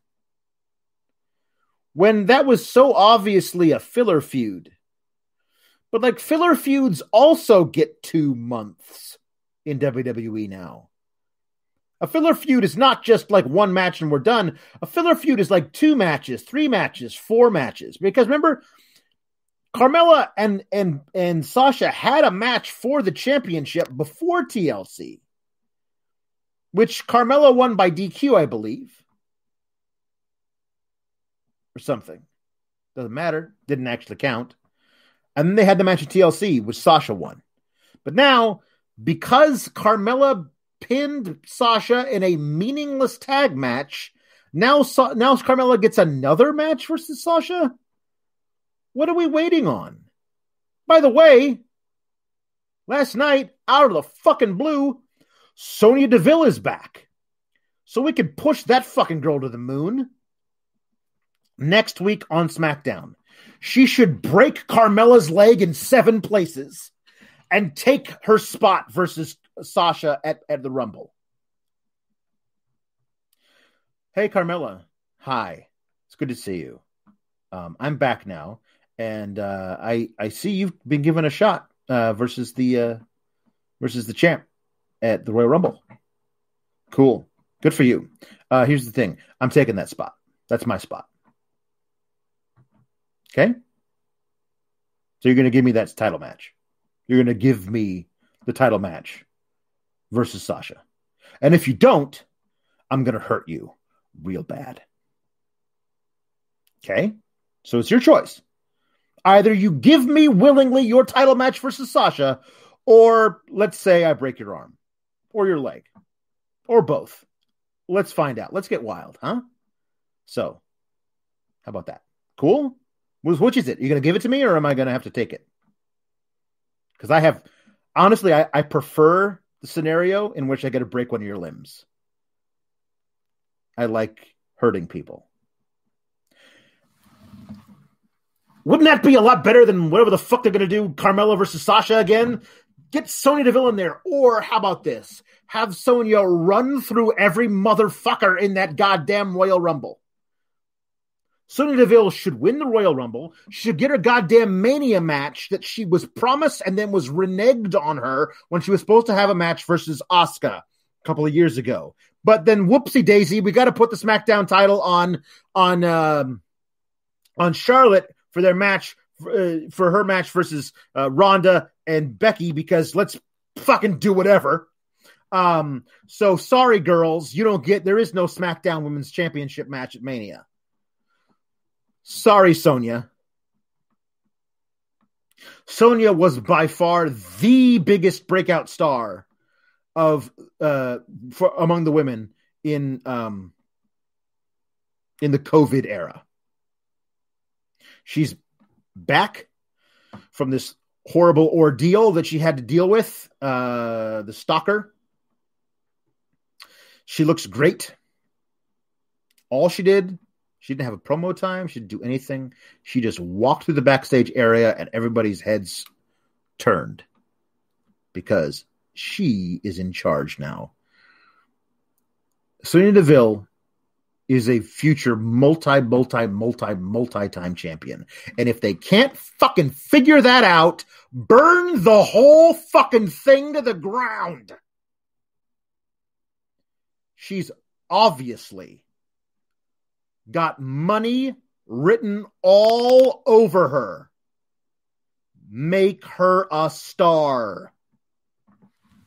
when that was so obviously a filler feud. But like filler feuds also get two months in W W E now. A filler feud is not just like one match and we're done. A filler feud is like two matches, three matches, four matches. Because remember, Carmella and and and Sasha had a match for the championship before T L C, which Carmella won by D Q, I believe. Or something. Doesn't matter. Didn't actually count. And then they had the match at T L C, which Sasha won. But now, because Carmella pinned Sasha in a meaningless tag match, now, Sa- now Carmella gets another match versus Sasha? What are we waiting on? By the way, last night, out of the fucking blue, Sonya Deville is back. So we could push that fucking girl to the moon. Next week on SmackDown, she should break Carmella's leg in seven places and take her spot versus Sasha at, at the Rumble. Hey, Carmella. Hi. It's good to see you. Um, I'm back now, and uh, I I see you've been given a shot uh, versus the uh, versus the champ at the Royal Rumble. Cool. Good for you. Uh, here's the thing. I'm taking that spot. That's my spot. Okay? So you're going to give me that title match. You're going to give me the title match versus Sasha. And if you don't, I'm going to hurt you real bad. Okay? So it's your choice. Either you give me willingly your title match versus Sasha, or let's say I break your arm or your leg or both. Let's find out. Let's get wild, huh? So, how about that? Cool? Which is it? Are you going to give it to me, or am I going to have to take it? Because I have, honestly, I, I prefer the scenario in which I get to break one of your limbs. I like hurting people. Wouldn't that be a lot better than whatever the fuck they're going to do, Carmella versus Sasha again? Get Sonya Deville in there. Or how about this? Have Sonya run through every motherfucker in that goddamn Royal Rumble. Sonya Deville should win the Royal Rumble. She should get her goddamn Mania match that she was promised and then was reneged on her when she was supposed to have a match versus Asuka a couple of years ago. But then whoopsie daisy, we got to put the SmackDown title on on um, on Charlotte for their match uh, for her match versus uh, Ronda and Becky, because let's fucking do whatever. Um, so sorry, girls, you don't get. There is no SmackDown Women's Championship match at Mania. Sorry, Sonya. Sonya was by far the biggest breakout star of uh, for, among the women in um, in the COVID era. She's back from this horrible ordeal that she had to deal with, uh, the stalker. She looks great. All she did, she didn't have a promo time. She didn't do anything. She just walked through the backstage area and everybody's heads turned because she is in charge now. Sonya Deville is a future multi, multi, multi, multi-time champion. And if they can't fucking figure that out, burn the whole fucking thing to the ground. She's obviously got money written all over her. Make her a star.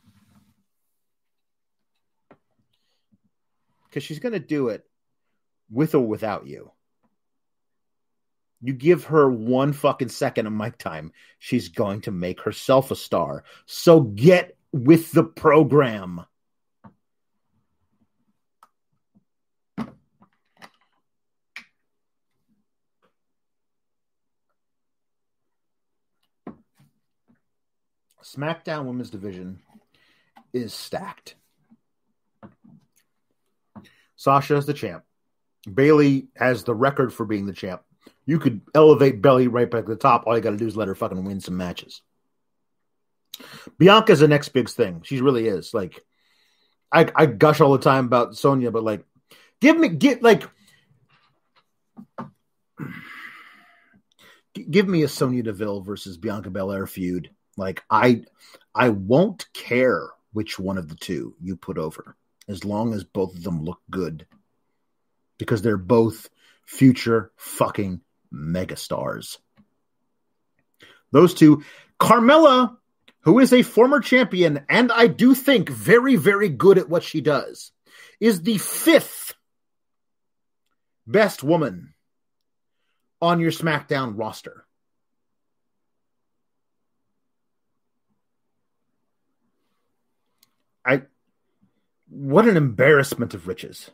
because she's going to do it with or without you. You give her one fucking second of mic time, she's going to make herself a star. So get with the program. SmackDown Women's Division is stacked. Sasha is the champ. Bayley has the record for being the champ. You could elevate Bayley right back to the top. All you got to do is let her fucking win some matches. Bianca's the next big thing. She really is. Like, I, I gush all the time about Sonya, but like, give me, get like, give me a Sonya Deville versus Bianca Belair feud. Like, I, I won't care which one of the two you put over, as long as both of them look good, because they're both future fucking megastars. Those two, Carmella, who is a former champion, and I do think very, very good at what she does, is the fifth best woman on your SmackDown roster. I, what an embarrassment of riches.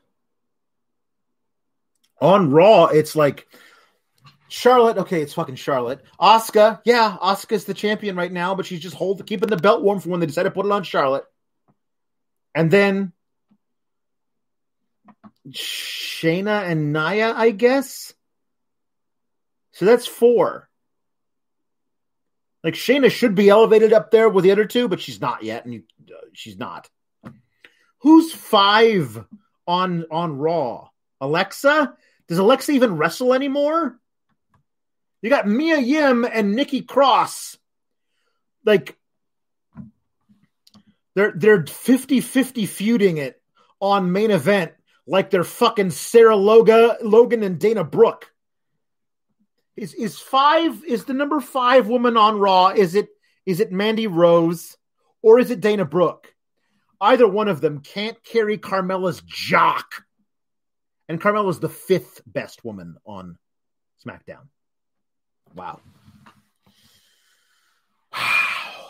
On Raw, it's like Charlotte. Okay, it's fucking Charlotte. Asuka, yeah, Asuka's the champion right now, but she's just holding, keeping the belt warm for when they decide to put it on Charlotte. And then Shayna and Nia, I guess. So that's four. Like, Shayna should be elevated up there with the other two, but she's not yet, and you, uh, she's not. Who's five on on Raw? Alexa? Does Alexa even wrestle anymore? You got Mia Yim and Nikki Cross. Like, they're they're fifty-fifty feuding it on Main Event like they're fucking Sarah Loga, Logan and Dana Brooke. Is is five is the number five woman on Raw? Is it is it Mandy Rose or is it Dana Brooke? Either one of them can't carry Carmella's jock. And Carmella's the fifth best woman on SmackDown. Wow. Wow.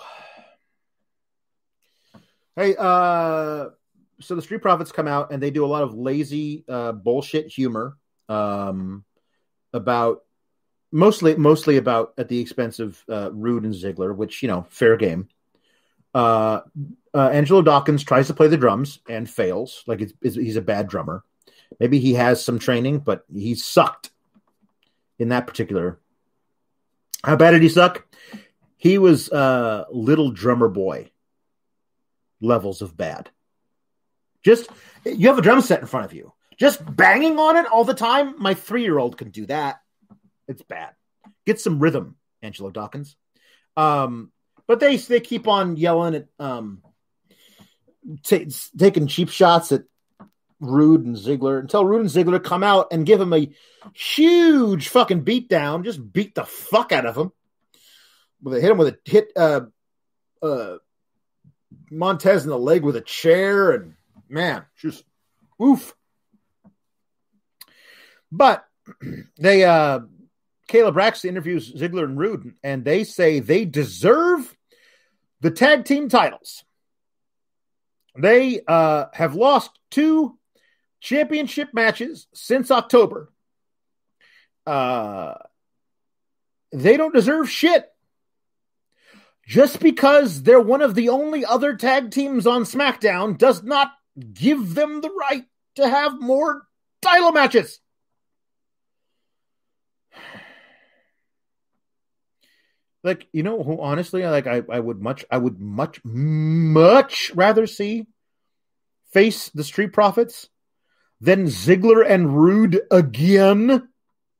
Hey, uh, so the Street Profits come out and they do a lot of lazy uh, bullshit humor um, about mostly mostly about at the expense of uh, Rude and Ziggler, which, you know, fair game. Uh, uh, Angelo Dawkins tries to play the drums and fails. Like, it's, it's, he's a bad drummer. Maybe he has some training, but he sucked in that particular. How bad did he suck? He was uh, little drummer boy levels of bad. Just, you have a drum set in front of you. Just banging on it all the time. My three-year-old can do that. It's bad. Get some rhythm, Angelo Dawkins. Um, but they they keep on yelling at, um, t- taking cheap shots at Rude and Ziggler until Rude and Ziggler come out and give him a huge fucking beatdown. Just beat the fuck out of him. Well, they hit him with a hit uh, uh, Montez in the leg with a chair, and man, just oof. But they uh, Kayla Braxton interviews Ziggler and Rude, and they say they deserve the tag team titles. They uh, have lost two championship matches since October. Uh, they don't deserve shit. Just because they're one of the only other tag teams on SmackDown does not give them the right to have more title matches. Like, you know who, honestly, like I, I would much, I would much, much rather see face the Street Profits than Ziggler and Rude again.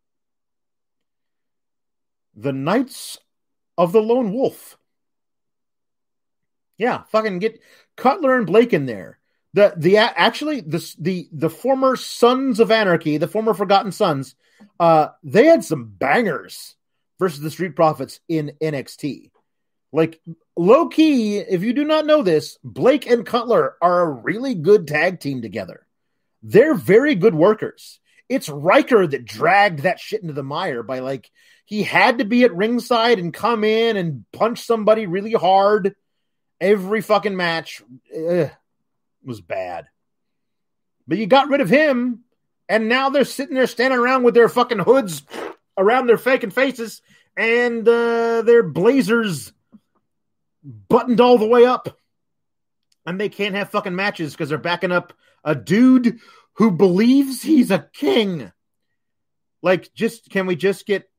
The Knights of the Lone Wolf. Yeah, fucking get Cutler and Blake in there. The the actually the the the former Sons of Anarchy, the former Forgotten Sons, uh, they had some bangers versus the Street Profits in N X T. Like, low key, if you do not know this, Blake and Cutler are a really good tag team together. They're very good workers. It's Riker that dragged that shit into the mire by like, he had to be at ringside and come in and punch somebody really hard every fucking match. Ugh, was bad. But you got rid of him, and now they're sitting there standing around with their fucking hoods around their fucking faces and uh, their blazers buttoned all the way up. And they can't have fucking matches because they're backing up a dude who believes he's a king. Like, just, can we just get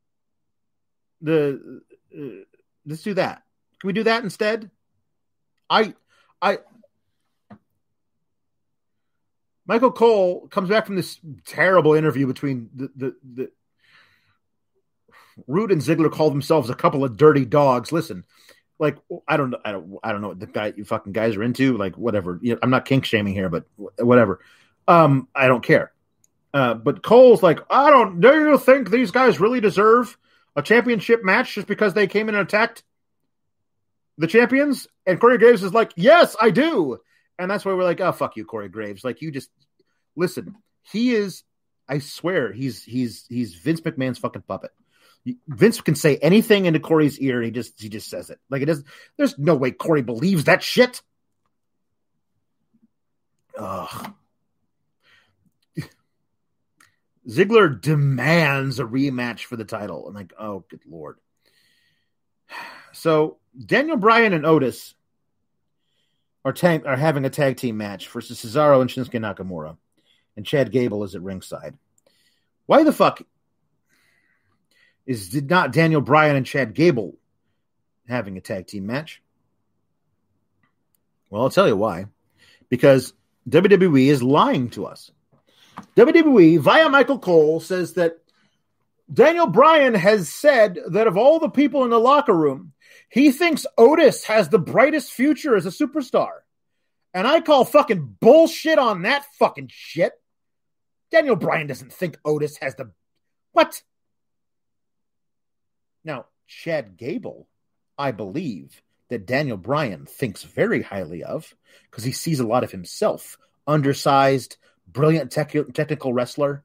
the, uh, let's do that. Can we do that instead? I, I, Michael Cole comes back from this terrible interview between the, the, the Roode and Ziggler call themselves a couple of dirty dogs. Listen, like, I don't know. I don't, I don't know what the guy, you fucking guys are into. Like, whatever. You know, I'm not kink shaming here, but whatever. Um, I don't care. Uh, but Cole's like, I don't, do you think these guys really deserve a championship match just because they came in and attacked the champions? And Corey Graves is like, yes, I do. And that's why we're like, oh, fuck you, Corey Graves. Like, you just, listen, he is, I swear, he's, he's, he's Vince McMahon's fucking puppet. Vince can say anything into Corey's ear and he just, he just says it. Like, it does, there's no way Corey believes that shit. Ugh. Ziggler demands a rematch for the title. I'm like, oh, good Lord. So Daniel Bryan and Otis are, tag, are having a tag team match versus Cesaro and Shinsuke Nakamura. And Chad Gable is at ringside. Why the fuck is did not Daniel Bryan and Chad Gable having a tag team match? Well, I'll tell you why. Because W W E is lying to us. W W E, via Michael Cole, says that Daniel Bryan has said that of all the people in the locker room, he thinks Otis has the brightest future as a superstar. And I call fucking bullshit on that fucking shit. Daniel Bryan doesn't think Otis has the... What? Now, Chad Gable, I believe that Daniel Bryan thinks very highly of because he sees a lot of himself. Undersized, brilliant tech, technical wrestler.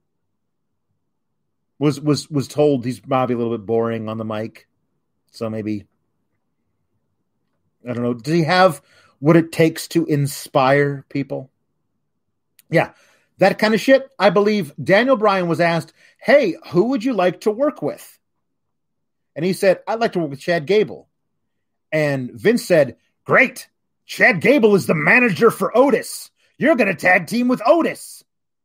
Was was was told he's probably a little bit boring on the mic. So maybe, I don't know. Does he have what it takes to inspire people? Yeah, that kind of shit. I believe Daniel Bryan was asked, hey, who would you like to work with? And he said, I'd like to work with Chad Gable. And Vince said, great. Chad Gable is the manager for Otis. You're going to tag team with Otis.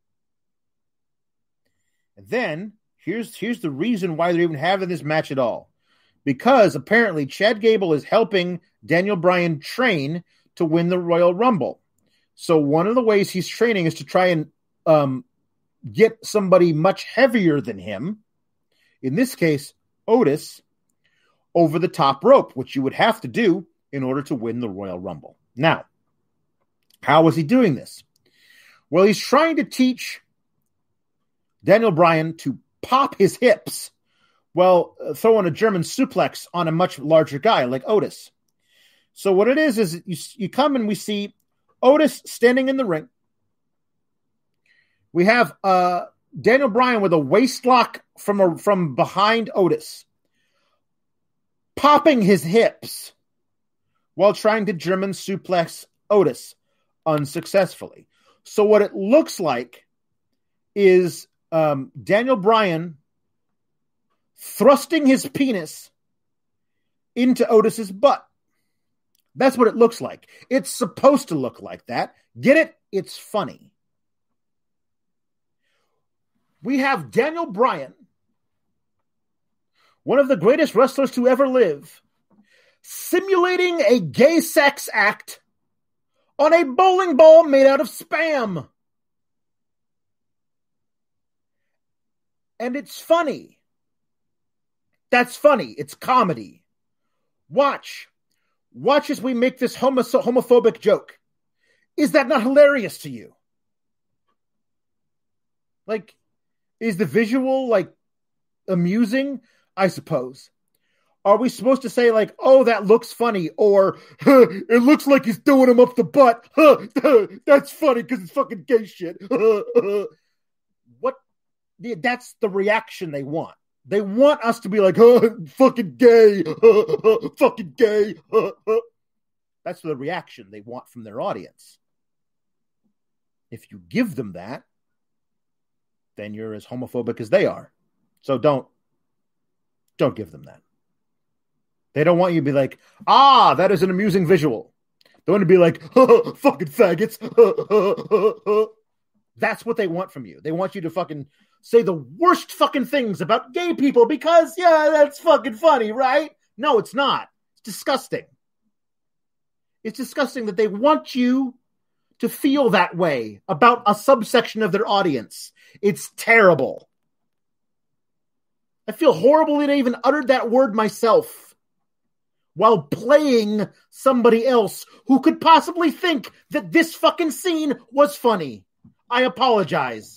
And then, here's, here's the reason why they're even having this match at all. Because apparently Chad Gable is helping Daniel Bryan train to win the Royal Rumble. So one of the ways he's training is to try and um, get somebody much heavier than him, in this case, Otis, over the top rope, which you would have to do in order to win the Royal Rumble. Now, how is he doing this? Well, he's trying to teach Daniel Bryan to pop his hips while throwing a German suplex on a much larger guy like Otis. So what it is, is you, you come and we see Otis standing in the ring. We have uh, Daniel Bryan with a waist lock from, a, from behind Otis, popping his hips while trying to German suplex Otis unsuccessfully. So what it looks like is um, Daniel Bryan thrusting his penis into Otis's butt. That's what it looks like. It's supposed to look like that. Get it? It's funny. We have Daniel Bryan, one of the greatest wrestlers to ever live, simulating a gay sex act on a bowling ball made out of Spam. And it's funny. That's funny. It's comedy. Watch. Watch as we make this homo- homophobic joke. Is that not hilarious to you? Like, is the visual, like, amusing? I suppose. Are we supposed to say like, oh, that looks funny, or huh, it looks like he's doing him up the butt? Huh, that's funny because it's fucking gay shit. What? That's the reaction they want. They want us to be like, oh, fucking gay, fucking gay. That's the reaction they want from their audience. If you give them that, then you're as homophobic as they are. So don't, don't give them that. They don't want you to be like, ah, that is an amusing visual. They want to be like, oh, fucking faggots. That's what they want from you. They want you to fucking say the worst fucking things about gay people because, yeah, that's fucking funny, right? No, it's not. It's disgusting. It's disgusting that they want you to feel that way about a subsection of their audience. It's terrible. I feel horrible that I even uttered that word myself while playing somebody else who could possibly think that this fucking scene was funny. I apologize.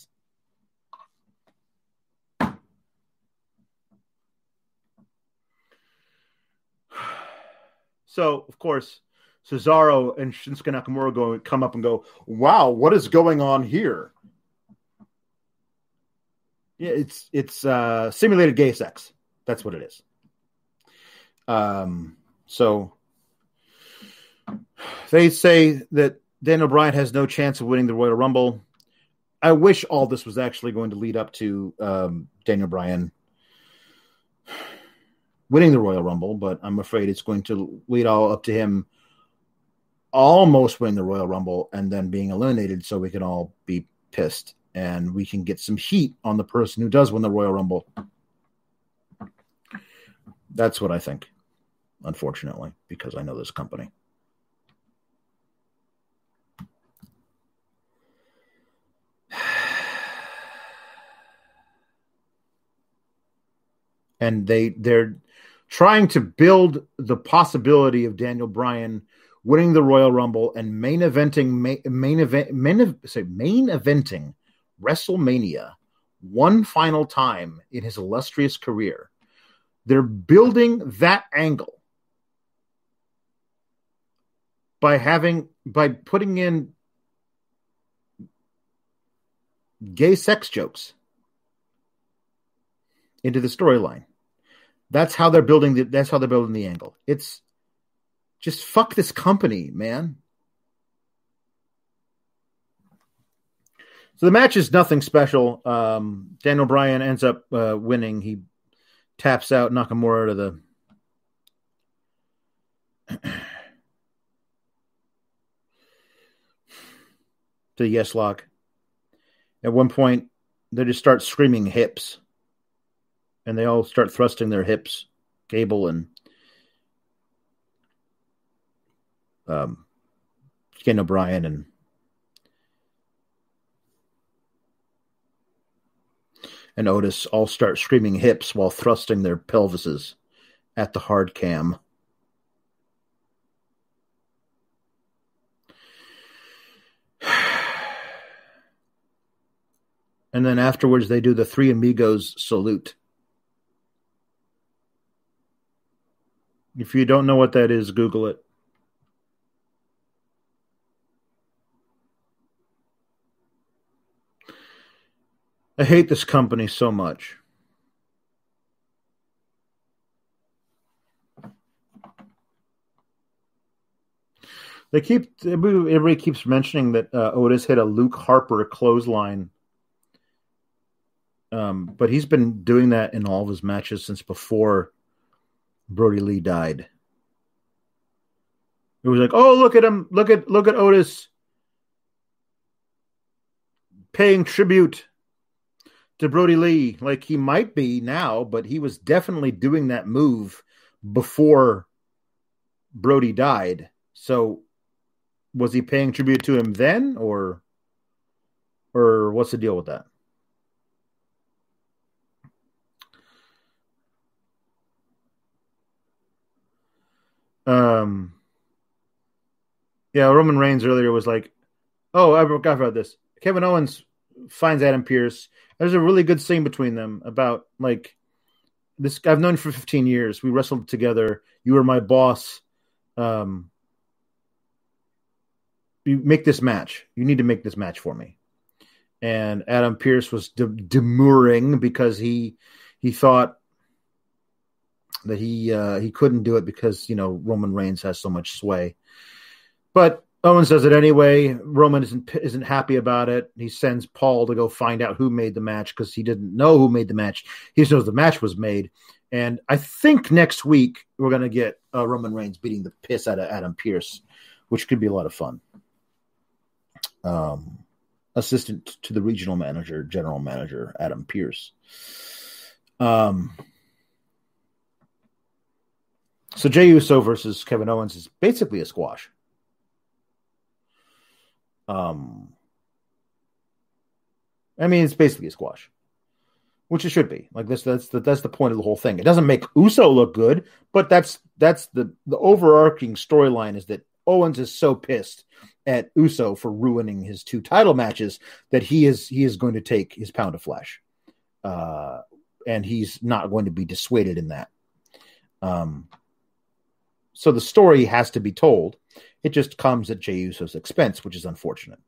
So, of course, Cesaro and Shinsuke Nakamura go come up and go, wow, what is going on here? Yeah, it's it's uh, simulated gay sex. That's what it is. Um, so they say that Daniel Bryan has no chance of winning the Royal Rumble. I wish all this was actually going to lead up to um, Daniel Bryan winning the Royal Rumble, but I'm afraid it's going to lead all up to him almost winning the Royal Rumble and then being eliminated so we can all be pissed and we can get some heat on the person who does win the Royal Rumble. That's what I think, unfortunately, because I know this company. And they, they're trying to build the possibility of Daniel Bryan winning the Royal Rumble and main eventing main, main event main, say main eventing WrestleMania one final time in his illustrious career. They're building that angle by having by putting in gay sex jokes into the storyline. That's how they're building the that's how they're building the angle. It's just fuck this company, man. So the match is nothing special. Um, Daniel Bryan ends up uh, winning. He taps out Nakamura to the to the yes lock. At one point, they just start screaming hips. And they all start thrusting their hips, Gable and um, Ken O'Brien and and Otis all start screaming hips while thrusting their pelvises at the hard cam. And then afterwards, they do the Three Amigos salute. If you don't know what that is, Google it. I hate this company so much. They keep everybody keeps mentioning that uh, Otis hit a Luke Harper clothesline, um, but he's been doing that in all of his matches since before Brody Lee died. It was like, oh, look at him, look at look at Otis paying tribute to Brody Lee. Like he might be now, but he was definitely doing that move before Brody died. So was he paying tribute to him then, or or what's the deal with that? Um, yeah, Roman Reigns earlier was like, oh, I forgot about this. Kevin Owens finds Adam Pearce. There's a really good scene between them about like this I've known you for fifteen years. We wrestled together. You were my boss. Um, you make this match. You need to make this match for me. And Adam Pearce was de- demurring because he he thought that he uh, he couldn't do it because, you know, Roman Reigns has so much sway. But Owens does it anyway. Roman isn't isn't happy about it. He sends Paul to go find out who made the match because he didn't know who made the match. He just knows the match was made. And I think next week we're going to get uh, Roman Reigns beating the piss out of Adam Pearce, which could be a lot of fun. Um, assistant to the regional manager, general manager, Adam Pearce. Um, so Jey Uso versus Kevin Owens is basically a squash. Um, I mean, it's basically a squash, which it should be. Like this, that's the that's the point of the whole thing. It doesn't make Uso look good, but that's that's the the overarching storyline is that Owens is so pissed at Uso for ruining his two title matches that he is he is going to take his pound of flesh, uh, and he's not going to be dissuaded in that. Um, so the story has to be told. It just comes at Jey Uso's expense, which is unfortunate.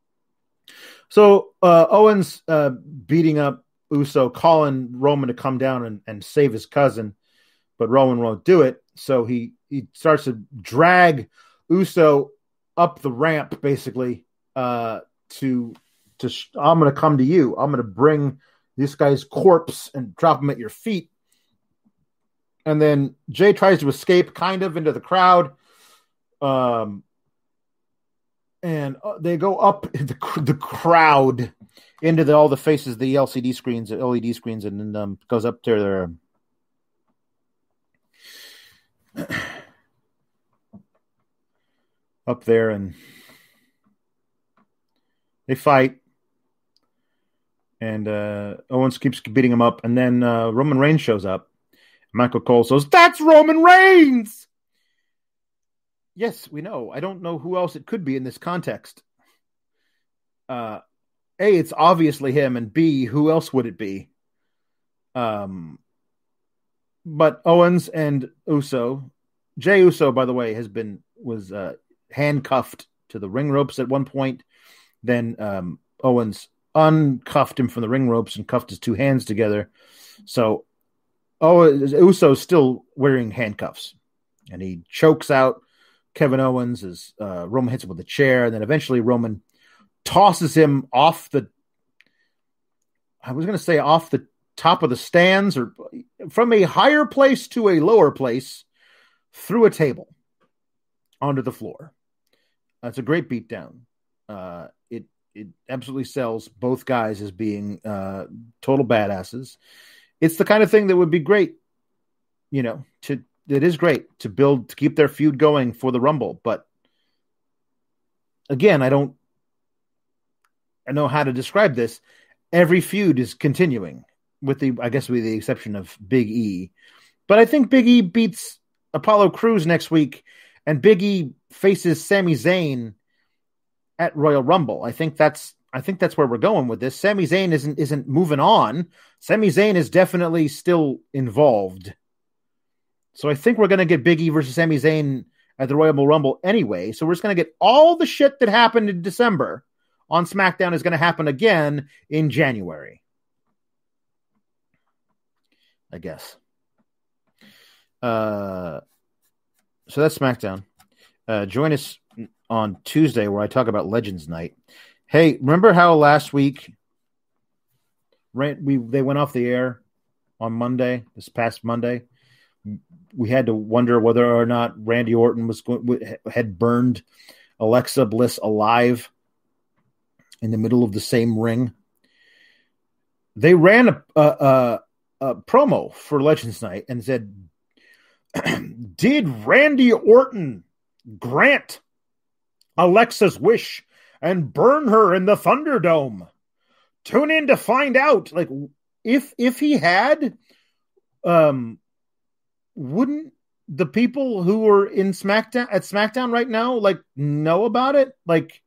So uh, Owens uh, beating up Uso, calling Roman to come down and, and save his cousin, but Roman won't do it. So he, he starts to drag Uso up the ramp, basically, uh, to, to sh- I'm going to come to you. I'm going to bring this guy's corpse and drop him at your feet. And then Jey tries to escape kind of into the crowd. Um, and uh, they go up the, the crowd into the, all the faces, the L C D screens, the L E D screens, and then um, goes up to their up there, and they fight. And uh, Owens keeps beating him up, and then uh, Roman Reigns shows up. Michael Cole says, "That's Roman Reigns." Yes, we know. I don't know who else it could be in this context. Uh, A, it's obviously him, and B, who else would it be? Um, but Owens and Uso, Jey Uso, by the way, has been was uh, handcuffed to the ring ropes at one point. Then um, Owens uncuffed him from the ring ropes and cuffed his two hands together. So, oh, Uso's still wearing handcuffs, and he chokes out Kevin Owens as uh, Roman hits him with a chair, and then eventually Roman tosses him off the, I was going to say off the top of the stands, or from a higher place to a lower place through a table onto the floor. That's a great beatdown. Uh, it it absolutely sells both guys as being uh, total badasses. It's the kind of thing that would be great, you know, to it is great to build, to keep their feud going for the Rumble. But again, I don't I know how to describe this. Every feud is continuing with the, I guess with the exception of Big E. But I think Big E beats Apollo Crews next week, and Big E faces Sami Zayn at Royal Rumble. I think that's I think that's where we're going with this. Sami Zayn isn't isn't moving on. Sami Zayn is definitely still involved. So I think we're going to get Big E versus Sami Zayn at the Royal Rumble anyway. So we're just going to get all the shit that happened in December on SmackDown is going to happen again in January. I guess. Uh, so that's SmackDown. Uh, join us on Tuesday where I talk about Legends Night. Hey, remember how last week we they went off the air on Monday, this past Monday? We had to wonder whether or not Randy Orton was had burned Alexa Bliss alive in the middle of the same ring. They ran a, a, a, a promo for Legends Night and said, "Did Randy Orton grant Alexa's wish and burn her in the Thunderdome? Tune in to find out." Like, if if he had, um. wouldn't the people who are in SmackDown at SmackDown right now like know about it? Like,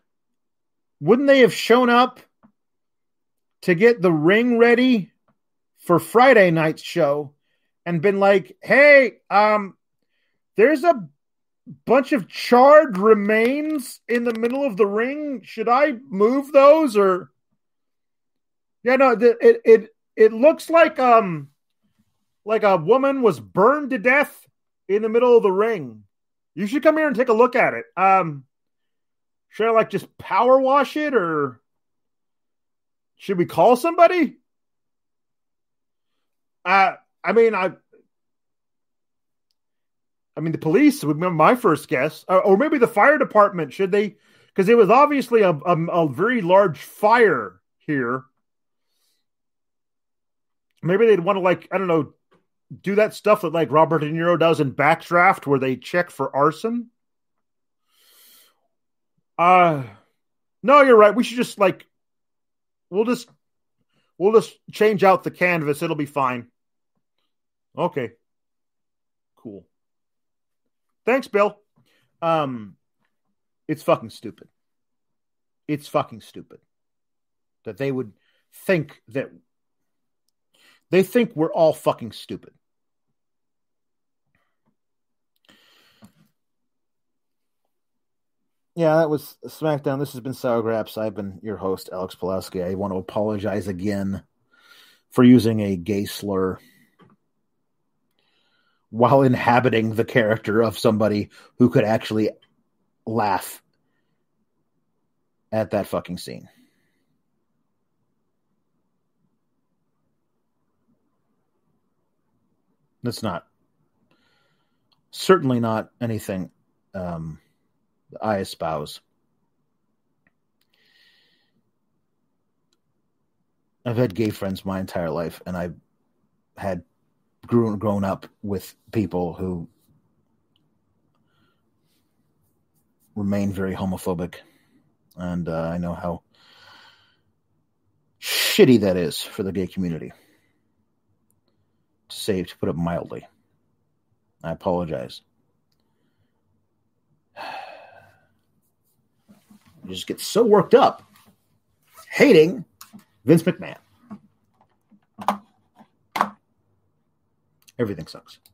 wouldn't they have shown up to get the ring ready for Friday night's show and been like, hey, um, there's a bunch of charred remains in the middle of the ring. Should I move those or? Yeah, no, it it it looks like um like a woman was burned to death in the middle of the ring. You should come here and take a look at it. Um, should I like just power wash it or should we call somebody? Uh, I mean, I, I mean, the police would be my first guess, or, or maybe the fire department. Should they? Because it was obviously a, a a very large fire here. Maybe they'd want to, like, I don't know, do that stuff that like Robert De Niro does in Backdraft, where they check for arson. Uh no, you're right. We should just like, we'll just we'll just change out the canvas. It'll be fine. Okay, cool. Thanks, Bill. Um, it's fucking stupid. It's fucking stupid that they would think that they think we're all fucking stupid. Yeah, that was SmackDown. This has been Sour Graps. I've been your host, Alex Pulaski. I want to apologize again for using a gay slur while inhabiting the character of somebody who could actually laugh at that fucking scene. That's not, certainly not anything um, I espouse. I've had gay friends my entire life, and I've had grown grown up with people who remain very homophobic, and uh, I know how shitty that is for the gay community. To say, to put it mildly, I apologize. You just get so worked up hating Vince McMahon. Everything sucks.